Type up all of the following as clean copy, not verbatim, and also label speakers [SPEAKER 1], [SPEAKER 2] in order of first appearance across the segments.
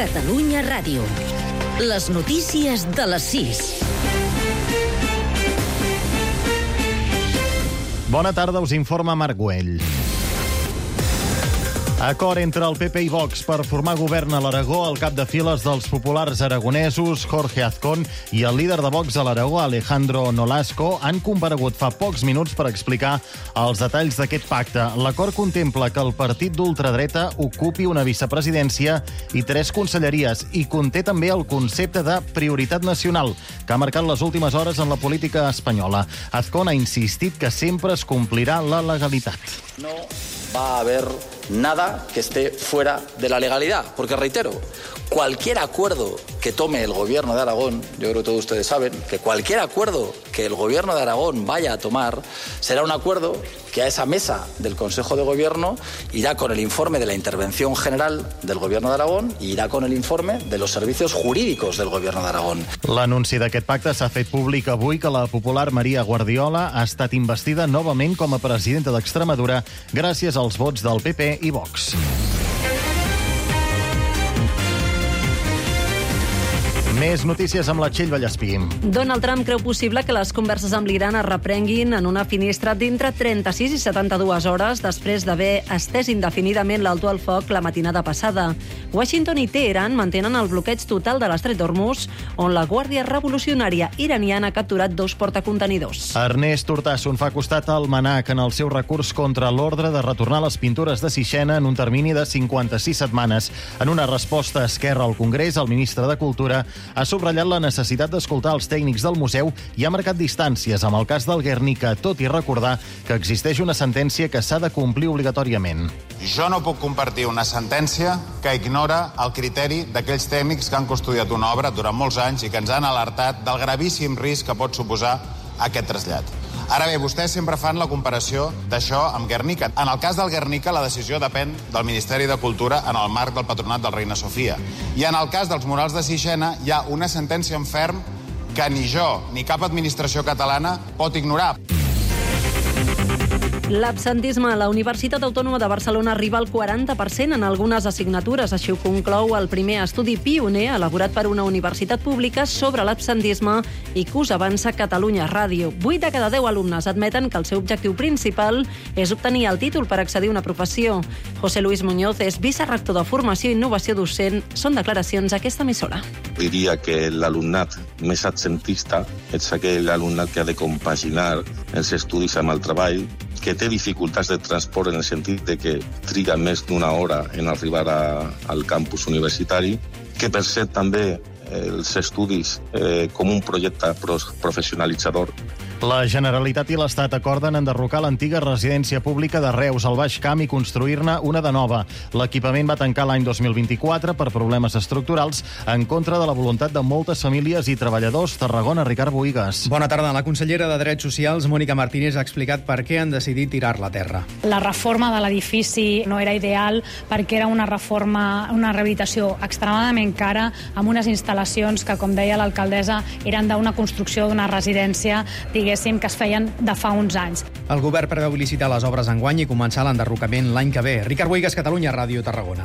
[SPEAKER 1] Catalunya Ràdio. Les notícies de les 6.
[SPEAKER 2] Bona tarda, us informa Marc Güell. Acord entre el PP i Vox per formar govern a l'Aragó. El cap de files dels populars aragonesos, Jorge Azcón, i el líder de Vox a l'Aragó, Alejandro Nolasco, han comparegut fa pocs minuts per explicar els detalls d'aquest pacte. L'acord contempla que el partit d'ultradreta ocupi una vicepresidència i 3 conselleries i conté també el concepte de prioritat nacional que ha marcat les últimes hores en la política espanyola. Azcón ha insistit que sempre es complirà la legalitat.
[SPEAKER 3] No va a haber nada que esté fuera de la legalidad, porque reitero, cualquier acuerdo que tome el gobierno de Aragón, yo creo que todos ustedes saben, que cualquier acuerdo que el gobierno de Aragón vaya a tomar será un acuerdo que a esa mesa del Consejo de Gobierno irá con el informe de la intervención general del Gobierno de Aragón y irá con el informe de los servicios jurídicos del Gobierno de Aragón.
[SPEAKER 2] L'anunci d'aquest pacte s'ha fet públic avui que la popular Maria Guardiola ha estat investida novament com a presidenta d'Extremadura gràcies als vots del PP i Vox. Més notícies amb la Txell Vallespí.
[SPEAKER 4] Donald Trump creu possible que les converses amb l'Iran es reprenguin en una finestra d'entre 36 i 72 hores després d'haver estès indefinidament l'alto al foc la matinada passada. Washington i Teheran mantenen el bloqueig total de l'estret d'Hormuz, on la Guàrdia Revolucionària iraniana ha capturat 2 portacontenidors.
[SPEAKER 2] Ernest Urtasun fa costat al MNAC en el seu recurs contra l'ordre de retornar les pintures de Sixena en un termini de 56 setmanes. En una resposta a Esquerra al Congrés, el ministre de Cultura ha subratllat la necessitat d'escoltar els tècnics del museu i ha marcat distàncies amb el cas del Guernica, tot i recordar que existeix una sentència que s'ha de complir obligatòriament.
[SPEAKER 5] Jo no puc compartir una sentència que ignora el criteri d'aquells tècnics que han custodiat una obra durant molts anys i que ens han alertat del gravíssim risc que pot suposar aquest trasllat. Ara bé, vostès sempre fan la comparació d'això amb Guernica. En el cas del Guernica, la decisió depèn del Ministeri de Cultura en el marc del Patronat del Reina Sofia. I en el cas dels murals de Sixena hi ha una sentència en ferm que ni jo ni cap administració catalana pot ignorar.
[SPEAKER 4] L'absentisme a la Universitat Autònoma de Barcelona arriba al 40% en algunes assignatures. Així ho conclou el primer estudi pioner elaborat per una universitat pública sobre l'absentisme i que us avança Catalunya Ràdio. 8 de cada 10 alumnes admeten que el seu objectiu principal és obtenir el títol per accedir a una professió. José Luis Muñoz és vicerrector de Formació i Innovació Docent. Són declaracions a aquesta emissora.
[SPEAKER 6] Diria que l'alumnat més absentista és aquell alumnat que ha de compaginar els estudis amb el treball, que té dificultats de transport en el sentit de que triga més d'una hora en arribar al campus universitari, que percep també els estudis com un projecte professionalitzador.
[SPEAKER 2] La Generalitat i l'Estat acorden enderrocar l'antiga residència pública de Reus, al Baix Camp, i construir-ne una de nova. L'equipament va tancar l'any 2024 per problemes estructurals en contra de la voluntat de moltes famílies i treballadors. Tarragona, Ricard Bohigas.
[SPEAKER 7] Bona tarda. La consellera de Drets Socials, Mònica Martínez, ha explicat per què han decidit tirar-la a terra.
[SPEAKER 8] La reforma de l'edifici no era ideal perquè era una reforma, una rehabilitació extremadament cara, amb unes instal·lacions que, com deia l'alcaldessa, eren d'una construcció d'una residència, que es feien de fa uns anys.
[SPEAKER 7] El govern preveu licitar les obres enguany i començar l'enderrocament l'any que ve. Ricard Bohigas, Catalunya Ràdio, Tarragona.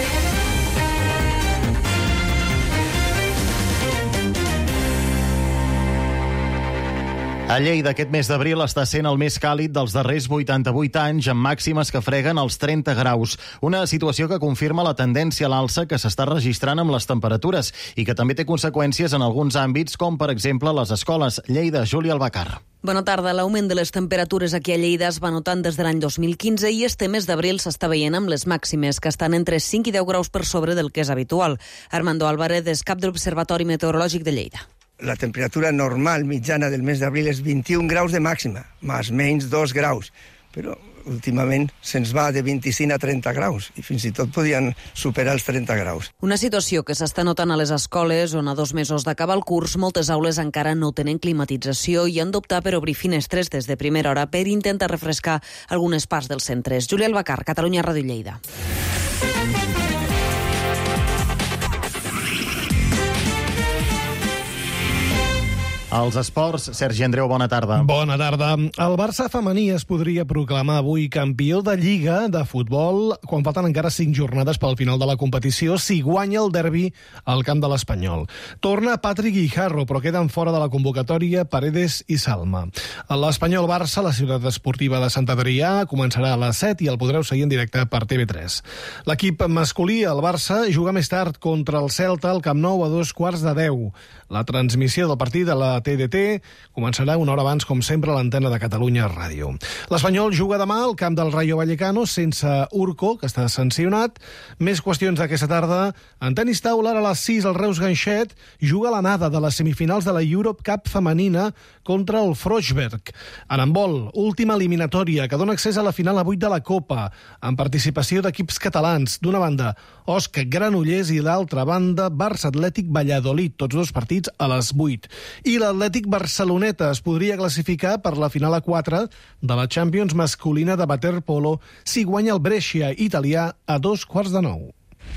[SPEAKER 2] A Lleida, aquest mes d'abril està sent el més càlid dels darrers 88 anys, amb màximes que freguen els 30 graus. Una situació que confirma la tendència a l'alça que s'està registrant amb les temperatures i que també té conseqüències en alguns àmbits, com per exemple les escoles. Lleida, Júlia Albacar.
[SPEAKER 9] Bona tarda. L'augment de les temperatures aquí a Lleida es va notant des de l'any 2015 i este mes d'abril s'està veient amb les màximes, que estan entre 5 i 10 graus per sobre del que és habitual. Armando Álvarez és cap de l'Observatori Meteorològic de Lleida.
[SPEAKER 10] La temperatura normal mitjana del mes d'abril és 21 graus de màxima, més menys 2 graus. Però últimament se'ns va de 25 a 30 graus i fins i tot podien superar els 30 graus.
[SPEAKER 9] Una situació que s'està notant a les escoles on a 2 mesos d'acabar el curs moltes aules encara no tenen climatització i han d'optar per obrir finestres des de primera hora per intentar refrescar algunes parts dels centres. Júlia Albacar, Catalunya Ràdio Lleida.
[SPEAKER 2] Els esports, Sergi Andreu, bona tarda.
[SPEAKER 11] Bona tarda. El Barça femení es podria proclamar avui campió de Lliga de futbol quan falten encara 5 jornades pel final de la competició si guanya el derbi al camp de l'Espanyol. Torna Patrick Guijarro, però queden fora de la convocatòria Paredes i Salma. L'Espanyol-Barça, la ciutat esportiva de Sant Adrià, començarà a les 7 i el podreu seguir en directe per TV3. L'equip masculí, el Barça, juga més tard contra el Celta al Camp Nou a 2:15. La transmissió del partit de la TDT començarà una hora abans, com sempre, a l'antena de Catalunya Ràdio. L'Espanyol juga demà al camp del Rayo Vallecano sense Urco, que està sancionat. Més qüestions d'aquesta tarda. En tenis taula, a les 6, el Reus Ganxet juga l'anada de les semifinals de la Europe Cup femenina contra el Frostberg. En handbol, última eliminatòria, que dona accés a la final a 8 de la Copa, amb participació d'equips catalans. D'una banda, Òscar Granollers i l'altra banda, Barça Atlètic Valladolid, tots dos partits a les 8. I l'Atlètic Barceloneta es podria classificar per la final a 4 de la Champions masculina de waterpolo si guanya el Brescia italià a 8:45.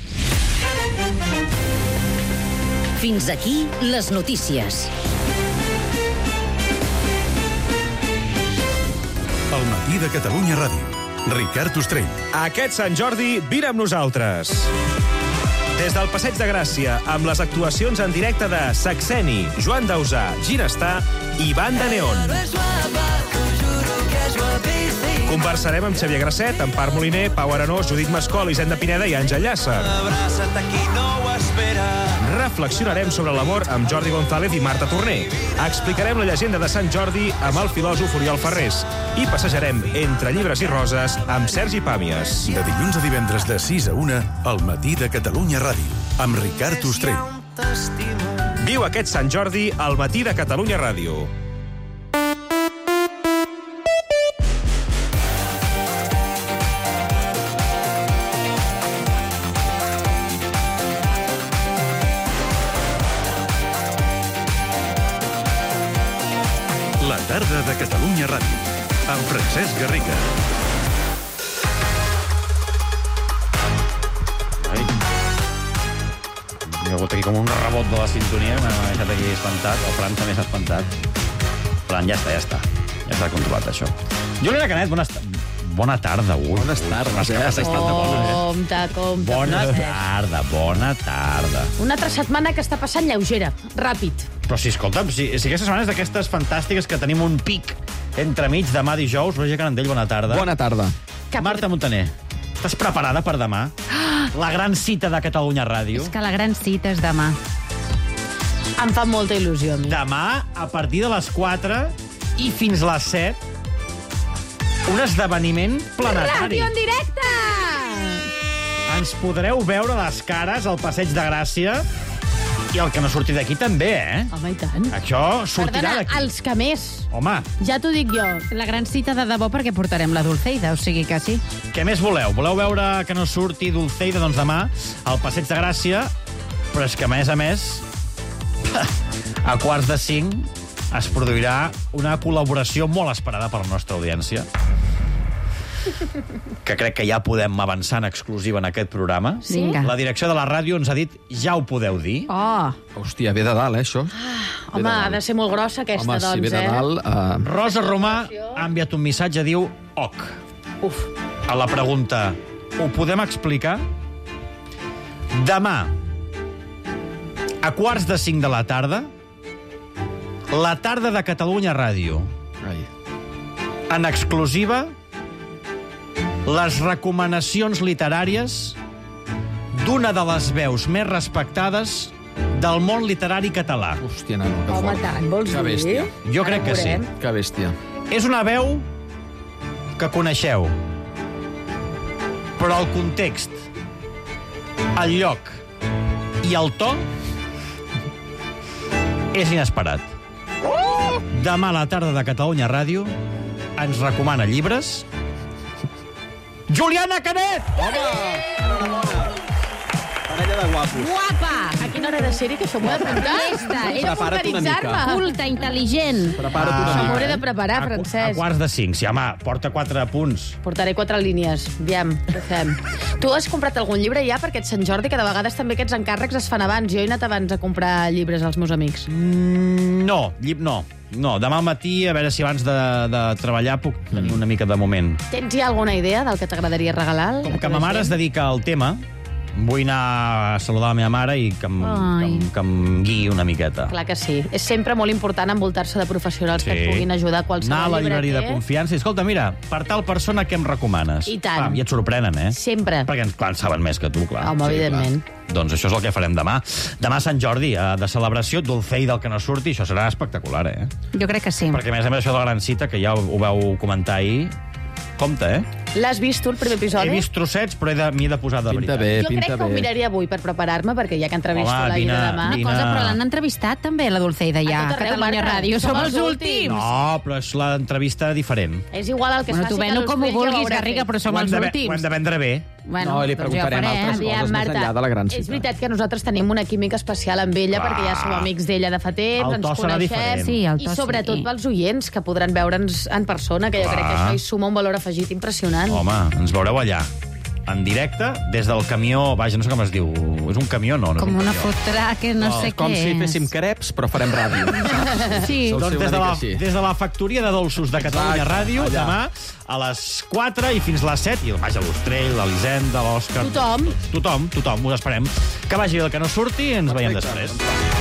[SPEAKER 1] Fins aquí les notícies.
[SPEAKER 12] El matí de Catalunya Ràdio. Ricard Ostrell.
[SPEAKER 13] Aquest Sant Jordi, vine amb nosaltres. Des del Passeig de Gràcia, amb les actuacions en directe de Saxeni, Joan Dausà, Ginestar i Banda Neon. Conversarem amb Xavier Grasset, Empar Moliner, Pau Arenós, Judit Mascol, Hisenda Pineda i Àngel Llàcer. Reflexionarem sobre l'amor amb Jordi González i Marta Torner. Explicarem la llegenda de Sant Jordi amb el filòsof Oriol Ferrés. I passejarem entre llibres i roses amb Sergi Pàmies.
[SPEAKER 12] De dilluns a divendres de 6 a 1, al matí de Catalunya Ràdio, amb Ricard Ostrell.
[SPEAKER 13] Viu aquest Sant Jordi al matí de Catalunya Ràdio.
[SPEAKER 12] La tarda de Catalunya Ràdio, amb Francesc Garriga.
[SPEAKER 14] Hi ha hagut aquí com un rebot de la sintonia que m'ha deixat aquí espantat. El Fran també s'ha espantat. Fran, ja està. Ja està controlat, això. Juliana Canet, bona tarda.
[SPEAKER 15] Bones tardes.
[SPEAKER 14] Bona tarda.
[SPEAKER 15] Una altra setmana que està passant lleugera, ràpid.
[SPEAKER 14] Però sí, escolta'm, si aquesta setmana és d'aquestes fantàstiques que tenim un pic entremig demà dijous, Roger Canandell, bona tarda.
[SPEAKER 15] Bona tarda.
[SPEAKER 14] Marta Montaner, estàs preparada per demà? La gran cita de Catalunya Ràdio.
[SPEAKER 16] És que la gran cita és demà. Em fa molta il·lusió, a mi.
[SPEAKER 14] Demà, a partir de les 4 i fins les 7, un esdeveniment planetari.
[SPEAKER 16] Ràdio en directe!
[SPEAKER 14] Ens podreu veure les cares al Passeig de Gràcia i el que no surti d'aquí també,
[SPEAKER 16] Home, i tant.
[SPEAKER 14] Això sortirà d'aquí.
[SPEAKER 16] Perdona, els que més.
[SPEAKER 14] Home.
[SPEAKER 16] Ja t'ho dic jo. La gran cita de debò perquè portarem la Dulceida, o sigui que sí.
[SPEAKER 14] Què més voleu? Voleu veure que no surti Dulceida? Doncs demà al Passeig de Gràcia, però és que, a més, a 4:45 es produirà una col·laboració molt esperada per la nostra audiència, que crec que ja podem avançar en exclusiva en aquest programa.
[SPEAKER 16] Sí?
[SPEAKER 14] La direcció de la ràdio ens ha dit, ja ho podeu dir.
[SPEAKER 16] Oh.
[SPEAKER 15] Hòstia, ve de dalt, això.
[SPEAKER 16] Home, ha de ser molt grossa aquesta,
[SPEAKER 15] home,
[SPEAKER 16] doncs,
[SPEAKER 15] si ve de dalt...
[SPEAKER 14] Rosa Romà ha enviat un missatge, diu, OK.
[SPEAKER 16] Uf.
[SPEAKER 14] A la pregunta, ho podem explicar? Demà, a 4:45 de la tarda, la tarda de Catalunya Ràdio. En exclusiva, les recomanacions literàries d'una de les veus més respectades del món literari català.
[SPEAKER 15] Hòstia, nano, que
[SPEAKER 16] Home,
[SPEAKER 15] fort.
[SPEAKER 16] tant, vols
[SPEAKER 15] Que
[SPEAKER 16] dir?
[SPEAKER 15] bèstia.
[SPEAKER 14] Jo crec que sí.
[SPEAKER 15] Que bèstia.
[SPEAKER 14] És una veu que coneixeu, però el context, el lloc i el to és inesperat. Demà a la tarda de Catalunya Ràdio ens recomana llibres Juliana Canet!
[SPEAKER 15] Baralla de guapos.
[SPEAKER 16] Guapa!
[SPEAKER 15] A quina hora de ser-hi, que això m'ho he d'apuntar?
[SPEAKER 16] Llesta, he de
[SPEAKER 15] Prepara't una mica.
[SPEAKER 16] organitzar-me. Culta, intel·ligent.
[SPEAKER 15] Prepara't una
[SPEAKER 16] Això
[SPEAKER 15] mica.
[SPEAKER 16] m'hauré de preparar,
[SPEAKER 14] A
[SPEAKER 16] Francesc.
[SPEAKER 14] quarts de 5, sí, home, porta 4 punts.
[SPEAKER 15] Portaré 4 línies. Aviam, què fem? Tu has comprat algun llibre ja per aquest Sant Jordi, que de vegades també aquests encàrrecs es fan abans. Jo he anat abans a comprar llibres als meus amics.
[SPEAKER 14] No, no. Demà al matí, a veure si abans de treballar puc tenir una mica de moment.
[SPEAKER 15] Tens ja alguna idea del que t'agradaria regalar?
[SPEAKER 14] Com que ma mare es dedica al tema, vull anar a saludar la meva mare i que em guiï una miqueta.
[SPEAKER 15] Clar que sí. És sempre molt important envoltar-se de professionals que et puguin ajudar a qualsevol
[SPEAKER 14] anar a la llibreria de
[SPEAKER 15] llibreter.
[SPEAKER 14] confiança i, escolta, mira, per tal persona què em recomanes?
[SPEAKER 15] I tant.
[SPEAKER 14] Pam, i et sorprenen, eh?
[SPEAKER 15] Sempre.
[SPEAKER 14] Perquè, clar, en saben més que tu, clar.
[SPEAKER 15] Home, evidentment.
[SPEAKER 14] Clar. Doncs això és el que farem demà. Demà Sant Jordi, de celebració, Dulcei del que no surti, això serà espectacular, eh?
[SPEAKER 16] Jo crec que sí.
[SPEAKER 14] Perquè, a més, això de la gran cita, que ja ho vau comentar ahir, compte, eh?
[SPEAKER 15] L'has vist tu, el primer episodi?
[SPEAKER 14] He vist trossets, però m'hi he de posar de veritat.
[SPEAKER 15] Jo crec que ho miraré avui per preparar-me, perquè ja que entrevisto la Ida demà...
[SPEAKER 16] Una cosa, però l'han entrevistat també, la Dulceida, ja,
[SPEAKER 15] A tot
[SPEAKER 16] a
[SPEAKER 15] arreu,
[SPEAKER 16] Catalunya
[SPEAKER 15] Marta.
[SPEAKER 16] Ràdio. Som els
[SPEAKER 15] Som els
[SPEAKER 16] últims.
[SPEAKER 14] No, però és l'entrevista diferent.
[SPEAKER 15] És igual el que
[SPEAKER 16] Bueno,
[SPEAKER 15] es faci,
[SPEAKER 16] tu
[SPEAKER 15] que
[SPEAKER 16] ven-ho com ho
[SPEAKER 15] l'Ostrell ja
[SPEAKER 16] vulguis,
[SPEAKER 15] haurà
[SPEAKER 16] Garriga,
[SPEAKER 15] fet.
[SPEAKER 16] però som els
[SPEAKER 14] Ho
[SPEAKER 16] últims.
[SPEAKER 14] hem de vendre bé.
[SPEAKER 16] Bueno,
[SPEAKER 15] No,
[SPEAKER 16] li preguntarem altres
[SPEAKER 15] Aviam, Marta, és veritat que nosaltres tenim una química especial amb ella,
[SPEAKER 14] Clar.
[SPEAKER 15] perquè ja som amics d'ella de fa temps,
[SPEAKER 14] El to
[SPEAKER 15] ens
[SPEAKER 14] serà
[SPEAKER 15] coneixem,
[SPEAKER 14] diferent. Sí,
[SPEAKER 16] el
[SPEAKER 15] i
[SPEAKER 16] to
[SPEAKER 15] sobretot
[SPEAKER 16] sí.
[SPEAKER 15] pels oients, que podran veure'ns en persona, que jo crec que
[SPEAKER 14] Clar.
[SPEAKER 15] això hi suma un valor afegit impressionant.
[SPEAKER 14] Home, ens veureu allà, en directe, des del camió... Vaja, no sé com es diu. És un camió, no?
[SPEAKER 16] Com una fotrà que no sé
[SPEAKER 15] com
[SPEAKER 16] què
[SPEAKER 15] si
[SPEAKER 16] és.
[SPEAKER 15] féssim
[SPEAKER 17] creps, però farem ràdio.
[SPEAKER 16] Sí.
[SPEAKER 14] Doncs des de la factoria de dolços de Catalunya Ràdio, demà a les 4 i fins les 7, i vaja, l'Ostrell, l'Elisenda, l'Òscar... Tothom, us esperem. Que vagi el que no surti, ens veiem després.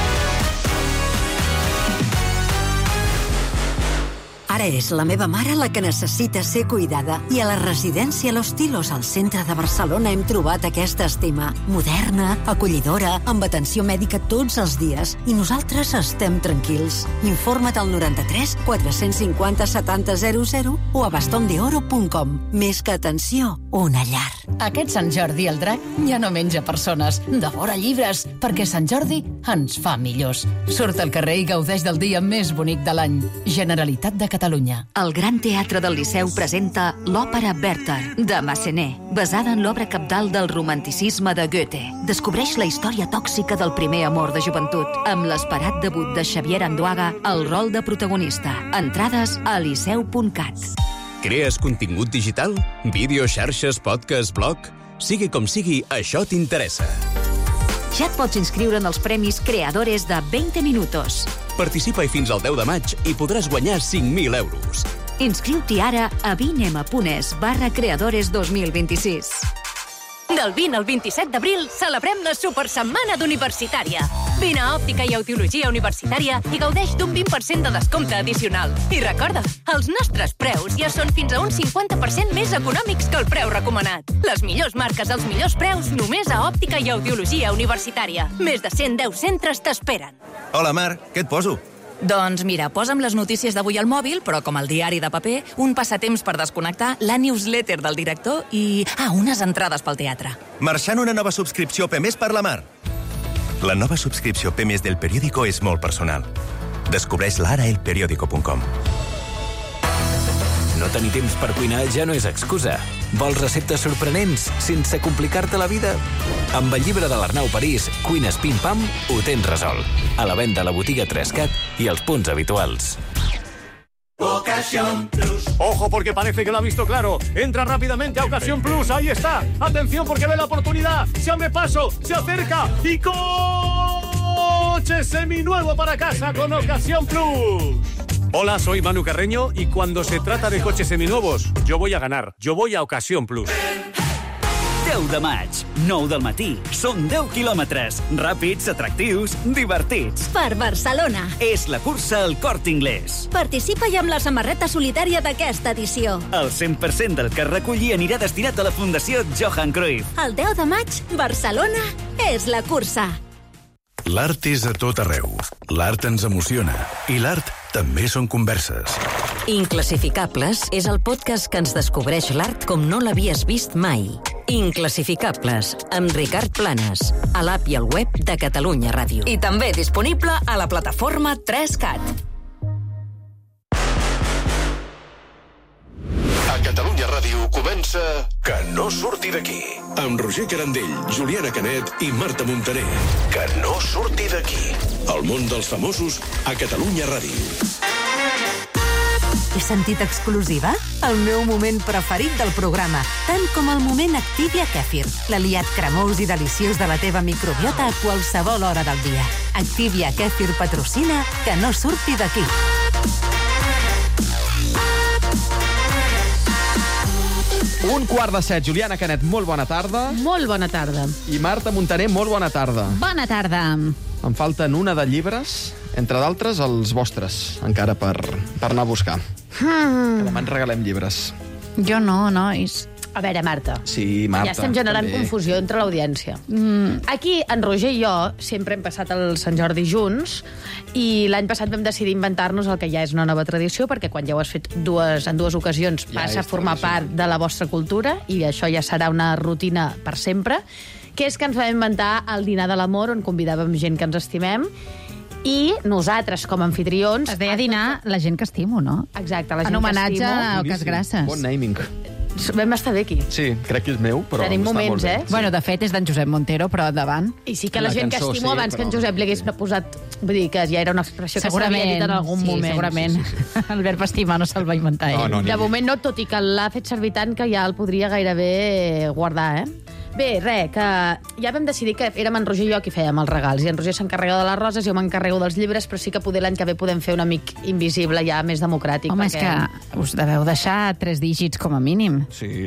[SPEAKER 1] Ara és la meva mare la que necessita ser cuidada. I a la residència Los Tilos, al centre de Barcelona, hem trobat aquesta estima. Moderna, acollidora, amb atenció mèdica tots els dies. I nosaltres estem tranquils. Informa't al 93 450 70 00 o a bastondeoro.com. Més que atenció, una llar.
[SPEAKER 18] Aquest Sant Jordi el drac ja no menja persones, devora llibres, perquè Sant Jordi ens fa millors. Surt al carrer i gaudeix del dia més bonic de l'any. Generalitat de Catalunya.
[SPEAKER 19] El Gran Teatre del Liceu presenta l'òpera Werther, de Massenet, basada en l'obra cabdal del romanticisme de Goethe. Descobreix la història tòxica del primer amor de joventut, amb l'esperat debut de Xavier Andoaga al rol de protagonista. Entrades a liceu.cat.
[SPEAKER 20] Crees contingut digital? Vídeo, xarxes, podcast, blog? Sigui com sigui, això t'interessa.
[SPEAKER 19] Ja et pots inscriure en els premis Creadores de 20 Minutos.
[SPEAKER 20] Participa-hi fins al 10 de maig i podràs guanyar 5.000 euros.
[SPEAKER 19] Inscriu-t'hi ara a vinema.es/creadores 2026.
[SPEAKER 21] Del 20 al 27 d'abril celebrem la Supersetmana d'Universitària. Vine a Òptica i Audiologia Universitària i gaudeix d'un 20% de descompte addicional. I recorda, els nostres preus ja són fins a un 50% més econòmics que el preu recomanat. Les millors marques als millors preus només a Òptica i Audiologia Universitària. Més de 110 centres t'esperen.
[SPEAKER 22] Hola, Mar, què et poso?
[SPEAKER 21] Doncs mira, posa'm les notícies d'avui al mòbil, però com el diari de paper, un passatemps per desconnectar, la newsletter del director i... unes entrades pel teatre.
[SPEAKER 22] Marxant una nova subscripció P+ per la Mar. La nova subscripció P+ del periòdico és molt personal. Descobreix-la ara a elperiódico.com.
[SPEAKER 23] No tenir temps per cuinar ja no és excusa. Vols receptes sorprenents sense complicar-te la vida? Amb el llibre de l'Arnau París, Cuines Pim Pam, ho tens resolt. A la venda a la botiga 3CAT i als punts habituals.
[SPEAKER 24] Ocasión Plus. Ojo, porque parece que lo ha visto claro. Entra rápidamente a Ocasión Plus. Ahí está. Atención, porque ve la oportunidad. Se abre paso, se acerca y coche seminuevo para casa con Ocasión Plus. Hola, soy Manu Carreño y cuando se trata de coches seminuevos, yo voy a ganar. Yo voy a Ocasión Plus.
[SPEAKER 25] 10 de maig, 9 del matí. Són 10 quilòmetres. Ràpids, atractius, divertits.
[SPEAKER 21] Per Barcelona.
[SPEAKER 25] És la cursa al Corte Inglés.
[SPEAKER 21] Participa-hi amb la samarreta solitària d'aquesta edició.
[SPEAKER 25] El 100% del que es reculli anirà destinat a la Fundació Johan Cruyff.
[SPEAKER 21] El 10 de maig, Barcelona és la cursa.
[SPEAKER 26] L'art és a tot arreu. L'art ens emociona. I l'art també són converses.
[SPEAKER 19] Inclassificables és el podcast que ens descobreix l'art com no l'havies vist mai. Inclassificables, amb Ricard Planes, a l'app i al web de Catalunya Ràdio. I també disponible a la plataforma 3CAT.
[SPEAKER 27] A Catalunya Ràdio comença
[SPEAKER 26] comença Que no surti d'aquí. Amb Roger Carandell, Juliana Canet i Marta Montaner. Que no surti d'aquí. El món dels famosos a Catalunya Ràdio.
[SPEAKER 1] He sentit exclusiva? El meu moment preferit del programa, tant com el moment Activia Kèfir, l'aliat cremós i deliciós de la teva microbiota a qualsevol hora del dia. Activia Kèfir patrocina Que no surti d'aquí.
[SPEAKER 7] Un quart de 7. Juliana Canet, molt bona tarda.
[SPEAKER 15] Molt bona tarda.
[SPEAKER 7] I Marta Montaner, molt bona tarda.
[SPEAKER 16] Bona tarda.
[SPEAKER 7] Em falten una de llibres, entre d'altres els vostres, encara per anar a buscar. Que demà ens regalem llibres.
[SPEAKER 16] Jo no, nois.
[SPEAKER 15] A veure, Marta.
[SPEAKER 7] Sí, Marta.
[SPEAKER 15] Ja estem generant confusió entre l'audiència. Aquí, en Roger i jo sempre hem passat el Sant Jordi junts i l'any passat vam decidir inventar-nos el que ja és una nova tradició, perquè quan ja ho has fet en dues ocasions passa a formar part de la vostra cultura i això ja serà una rutina per sempre, que és que ens vam inventar el dinar de l'amor, on convidàvem gent que ens estimem, i nosaltres, com a anfitrions...
[SPEAKER 16] Es deia dinar la gent que estimo, no?
[SPEAKER 15] Exacte, la gent
[SPEAKER 16] en homenatge
[SPEAKER 15] que estimo.
[SPEAKER 16] a Ocas Grasses.
[SPEAKER 7] Bon naming.
[SPEAKER 15] Vam estar bé aquí.
[SPEAKER 7] Sí, crec que és meu, però
[SPEAKER 15] tenim
[SPEAKER 7] està
[SPEAKER 15] moments,
[SPEAKER 7] molt bé.
[SPEAKER 15] eh?
[SPEAKER 16] Bueno, de fet, és d'en Josep Montero, però endavant.
[SPEAKER 15] I sí que la gent que estimo abans que en Josep li hagués posat... Vull dir que ja era una expressió que s'havia dit en algun moment.
[SPEAKER 16] Segurament. El verb estimar no se'l va inventar ell.
[SPEAKER 15] De moment no, tot i que l'ha fet servir tant que ja el podria gairebé guardar, Bé, que ja vam decidir que érem en Roger i jo qui fèiem els regals, i en Roger s'encarrega de les roses, jo m'encarrego dels llibres, però sí que poder l'any que ve podem fer un amic invisible ja més democràtic.
[SPEAKER 16] Home, perquè... és que us deveu deixar 3 dígits com a mínim.
[SPEAKER 7] Sí.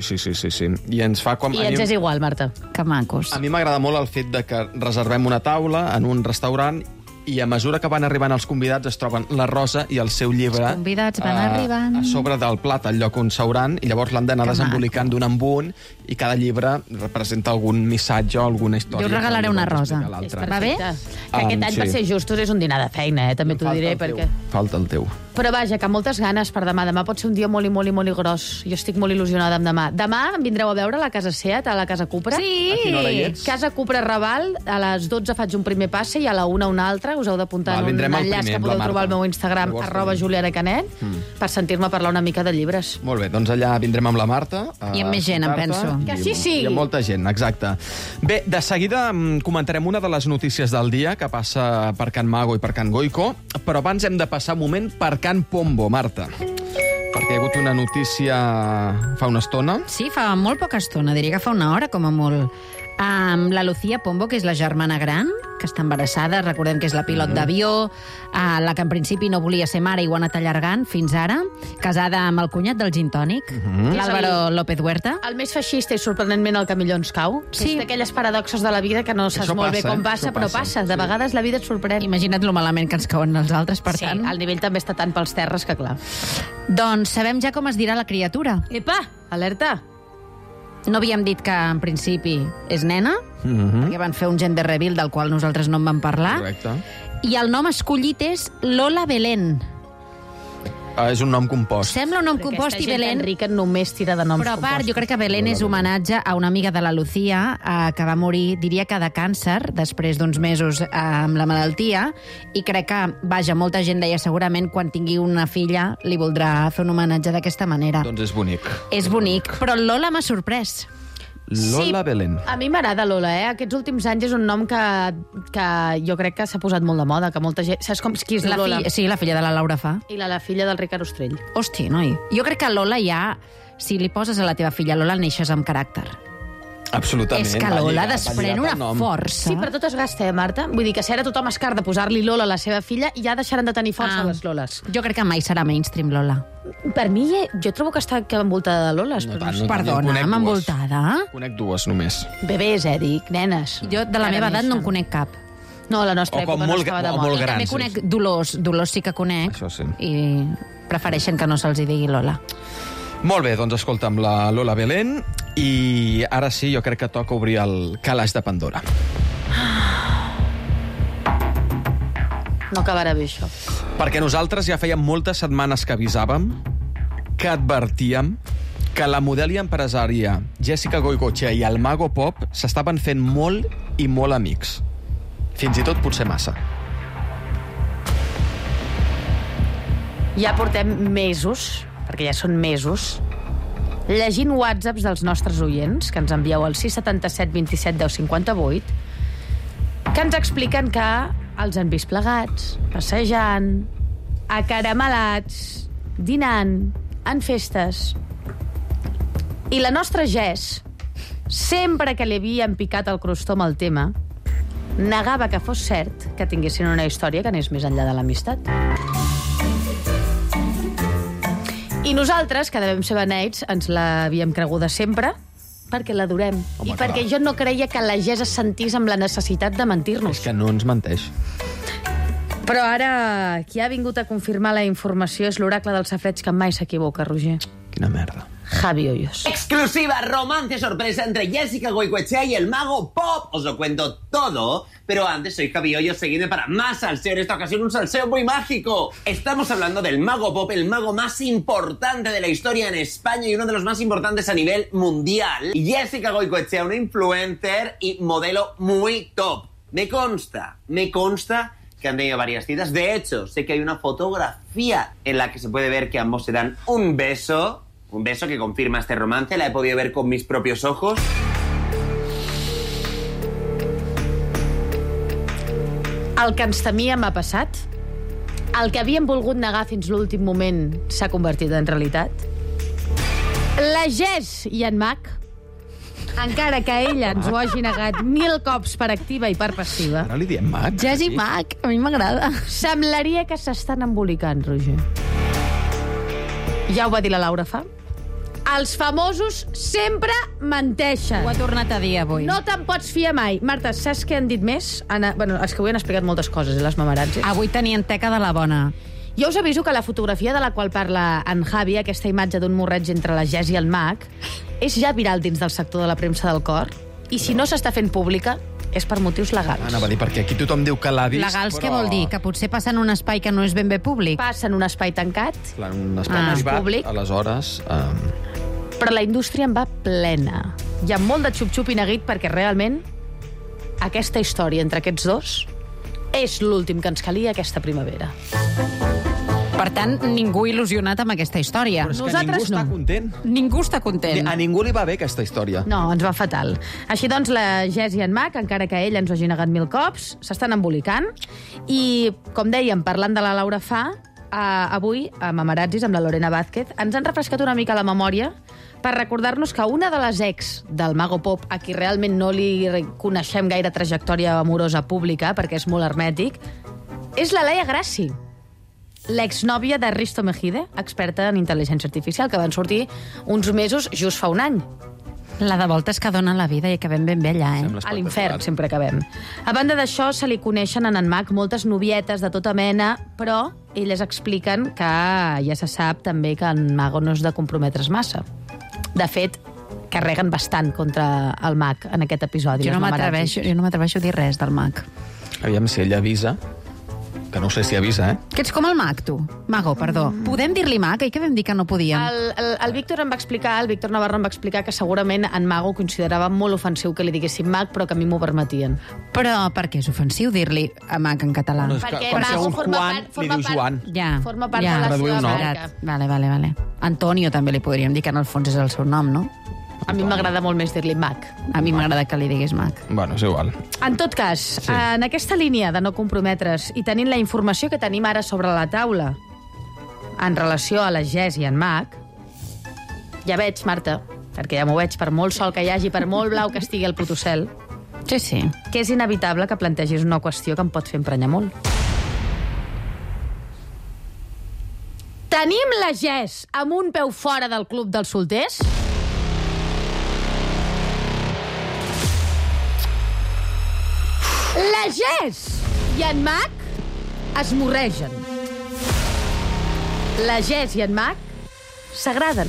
[SPEAKER 7] I ens fa com...
[SPEAKER 15] I ens és igual, Marta.
[SPEAKER 16] Que macos.
[SPEAKER 7] A mi m'agrada molt el fet de que reservem una taula en un restaurant i a mesura que van arribant els convidats es troben la Rosa i el seu llibre
[SPEAKER 16] els convidats van arribant
[SPEAKER 7] a sobre del plat, al lloc on seuran, i llavors l'han d'anar desembolicant d'un en un, i cada llibre representa algun missatge o alguna història.
[SPEAKER 16] Jo us regalaré una rosa.
[SPEAKER 15] Va bé? Que aquest any, per ser justos, és un dinar de feina, també t'ho diré. Perquè...
[SPEAKER 7] Falta el teu.
[SPEAKER 15] Però vaja, que moltes ganes per demà. Demà pot ser un dia molt gros. Jo estic molt il·lusionada amb demà. Demà em vindreu a veure a la Casa Seat, a la Casa Cupra.
[SPEAKER 16] Sí!
[SPEAKER 7] A quina hora hi ets?
[SPEAKER 15] Casa Cupra Raval, a les 12 faig un primer passe i a la 1 un altre. Us heu d'apuntar en un enllaç que podeu trobar al meu Instagram, @JulianaCanet, per sentir-me parlar una mica de llibres.
[SPEAKER 7] Molt bé, doncs allà vindrem amb la Marta.
[SPEAKER 16] I amb més gent, em penso.
[SPEAKER 15] Que sí.
[SPEAKER 7] I amb molta gent, exacte. Bé, de seguida comentarem una de les notícies del dia que passa per Can Mago i per Can Goico, però abans hem de passar un moment per Can Pombo, Marta. Perquè hi ha hagut una notícia fa una estona.
[SPEAKER 16] Sí, fa molt poca estona, diria que fa una hora com a molt. Amb la Lucía Pombo, que és la germana gran, que està embarassada, recordem que és la pilot d'avió, la que en principi no volia ser mare i ho ha anat allargant fins ara, casada amb el cunyat del gin tònic, l'Álvaro López Huerta.
[SPEAKER 15] El més feixista i sorprenentment el que millor ens cau, que és d'aquelles paradoxes de la vida que no saps molt bé com passa, però passa. De vegades la vida et sorprèn.
[SPEAKER 16] Imagina't lo malament que ens cauen els altres, per tant.
[SPEAKER 15] Sí, el nivell també està tant pels terres que clar.
[SPEAKER 16] Doncs sabem ja com es dirà la criatura.
[SPEAKER 15] Epa, alerta!
[SPEAKER 16] No havíem dit que, en principi, és nena, perquè van fer un gender reveal del qual nosaltres no en vam parlar.
[SPEAKER 7] Correcte.
[SPEAKER 16] I el nom escollit és Lola Belén.
[SPEAKER 7] És un nom compost.
[SPEAKER 16] Sembla un nom compost i Belén...
[SPEAKER 15] Enrica només tira de noms
[SPEAKER 16] Però a part, jo crec que Belén és homenatge a una amiga de la Lucía que va morir, diria que de càncer, després d'uns mesos amb la malaltia, i crec que, vaja, molta gent deia segurament quan tingui una filla li voldrà fer un homenatge d'aquesta manera.
[SPEAKER 7] Doncs és bonic.
[SPEAKER 16] És bonic, però Lola m'ha sorprès.
[SPEAKER 7] Lola Belén.
[SPEAKER 15] A mi m'agrada Lola, Aquests últims anys és un nom que jo crec que s'ha posat molt de moda, que molta gent... Saps qui és Lola?
[SPEAKER 16] Sí, la filla de la Laura Fa.
[SPEAKER 15] I la filla del Ricard Ostrell.
[SPEAKER 16] Hosti, noi. Jo crec que Lola ja... Si li poses a la teva filla Lola, neixes amb caràcter.
[SPEAKER 7] Absolutament.
[SPEAKER 16] És que Lola desprèn una força.
[SPEAKER 15] Sí, però tot es gasta, Marta? Vull dir que si ara tothom es car de posar-li Lola a la seva filla, ja deixaran de tenir força les Loles.
[SPEAKER 16] Jo crec que mai serà mainstream, Lola.
[SPEAKER 15] Per mi, jo trobo que està envoltada de Loles.
[SPEAKER 16] Perdona, envoltada?
[SPEAKER 7] Conec dues, només.
[SPEAKER 15] Bebès, dic, nenes.
[SPEAKER 16] Jo, de la meva edat, no en conec cap.
[SPEAKER 15] No, la nostra època no estava de moda.
[SPEAKER 16] També conec Dolors. Dolors sí que conec.
[SPEAKER 7] Això sí.
[SPEAKER 16] I prefereixen que no se'ls digui Lola.
[SPEAKER 7] Molt bé, doncs escolta'm la Lola Belén, i ara sí, jo crec que toca obrir el calaix de Pandora.
[SPEAKER 15] No acabarà bé, això.
[SPEAKER 7] Perquè nosaltres ja fèiem moltes setmanes que avisàvem, que advertíem, que la model i empresària Jessica Goicoechea i el Mago Pop s'estaven fent molt i molt amics. Fins i tot potser massa.
[SPEAKER 15] Ja portem mesos, perquè ja són mesos, llegint whatsapps dels nostres oients, que ens envieu al 677 27 10 58, que ens expliquen que els han vist plegats, passejant, acaramelats, dinant, en festes. I la nostra Jess, sempre que li havien picat el crostó amb el tema, negava que fos cert que tinguessin una història que anés més enllà de l'amistat. I nosaltres, que devem ser beneits, ens l'havíem creguda sempre, perquè l'adorem. I perquè jo no creia que la Jess es sentís amb la necessitat de mentir-nos.
[SPEAKER 7] És que no ens menteix.
[SPEAKER 15] Però ara, qui ha vingut a confirmar la informació és l'oracle del safareig que mai s'equivoca, Roger.
[SPEAKER 7] Quina merda.
[SPEAKER 15] Javi Hoyos.
[SPEAKER 3] Exclusiva, romance sorpresa entre Jessica Goicoechea y el mago Pop. Os lo cuento todo, pero antes soy Javi Hoyos, seguidme para más salseo. En esta ocasión un salseo muy mágico. Estamos hablando del mago Pop, el mago más importante de la historia en España y uno de los más importantes a nivel mundial. Y Jessica Goicoechea, una influencer y modelo muy top. Me consta que han tenido varias citas. De hecho, sé que hay una fotografía en la que se puede ver que ambos se dan un beso que confirma este romance. La he podido ver con mis propios ojos.
[SPEAKER 15] El que ens temíem ha passat. El que havíem volgut negar fins l'últim moment s'ha convertit en realitat. La Jess i en Mac, encara que ella ens ho hagi negat 1000 cops per activa i per passiva...
[SPEAKER 7] Ara li diem Mac?
[SPEAKER 16] Jess i Mac, a mi m'agrada.
[SPEAKER 15] Semblaria que s'estan embolicant, Roger. Ja ho va dir la Laura fa. Els famosos sempre menteixen.
[SPEAKER 16] Ho ha tornat a dir avui.
[SPEAKER 15] No te'n pots fiar mai. Marta, saps què han dit més? Bueno, és que avui han explicat moltes coses, les mamarazzes.
[SPEAKER 16] Avui tenien teca de la bona.
[SPEAKER 15] Jo us aviso que la fotografia de la qual parla en Javi, aquesta imatge d'un morreig entre la Jess i el Mac, és ja viral dins del sector de la premsa del cor, i si no s'està fent pública és per motius legals.
[SPEAKER 7] Anava a dir, perquè aquí tothom diu que l'ha vist,
[SPEAKER 16] legals, què vol dir? Que potser passa en un espai que no és ben bé públic?
[SPEAKER 15] Passa en un espai tancat,
[SPEAKER 7] clar, un espai privat,
[SPEAKER 15] públic,
[SPEAKER 7] aleshores...
[SPEAKER 15] però la indústria en va plena. Hi ha molt de xup-xup i neguit perquè realment aquesta història entre aquests dos és l'últim que ens calia aquesta primavera.
[SPEAKER 16] Per tant, ningú il·lusionat amb aquesta història.
[SPEAKER 7] Però és que ningú està content.
[SPEAKER 16] Ningú està content.
[SPEAKER 7] A ningú li va bé aquesta història.
[SPEAKER 15] No, ens va fatal. Així doncs, la Jess i en Mac, encara que ell ens ho hagi negat 1000 cops, s'estan embolicant. I, com dèiem, parlant de la Laura Fa, avui, a Mamarazzis, amb la Lorena Vázquez, ens han refrescat una mica la memòria per recordar-nos que una de les ex del Mago Pop, a qui realment no li coneixem gaire trajectòria amorosa pública, perquè és molt hermètic, és la Laia Grassi, l'exnòvia de Risto Mejide, experta en intel·ligència artificial, que van sortir uns mesos just fa un any.
[SPEAKER 16] La de voltes que dona la vida i acabem ben bé allà,
[SPEAKER 15] A l'infern sempre acabem. A banda d'això, se li coneixen en Mac moltes novietes de tota mena, però elles expliquen que ja se sap també que en Mago no és de comprometre's massa. De fet, carreguen bastant contra el Mac en aquest episodi.
[SPEAKER 16] Jo no m'atreveixo a dir res del Mac.
[SPEAKER 7] Aviam si ella avisa. Que no sé si avisa,
[SPEAKER 16] Que ets com el Mac, tu. Mago, perdó. Podem dir-li Mac? I què vam dir que no podíem?
[SPEAKER 15] El Víctor em va explicar, el Víctor Navarro em va explicar que segurament en Mago considerava molt ofensiu que li diguéssim Mac, però que a mi m'ho permetien.
[SPEAKER 16] Però per què és ofensiu dir-li a Mac en català?
[SPEAKER 7] No, perquè Mago forma part
[SPEAKER 16] Ja,
[SPEAKER 15] forma part de la seva marca.
[SPEAKER 16] Vale. Antonio també li podríem dir, que en el fons és el seu nom, no?
[SPEAKER 15] A mi m'agrada molt més dir-li Mac.
[SPEAKER 16] A mi m'agrada que li diguis Mac.
[SPEAKER 7] Bueno, és igual.
[SPEAKER 15] En tot cas, en aquesta línia de no comprometre's i tenint la informació que tenim ara sobre la taula en relació a la Jess i en Mac, ja veig, Marta, perquè ja m'ho veig, per molt sol que hi hagi, per molt blau que estigui el puto cel,
[SPEAKER 16] sí,
[SPEAKER 15] que és inevitable que plantegis una qüestió que em pot fer emprenyar molt. Tenim la Jess amb un peu fora del club dels solters? La Jess i en Mac es morregen. La Jess i en Mac s'agraden.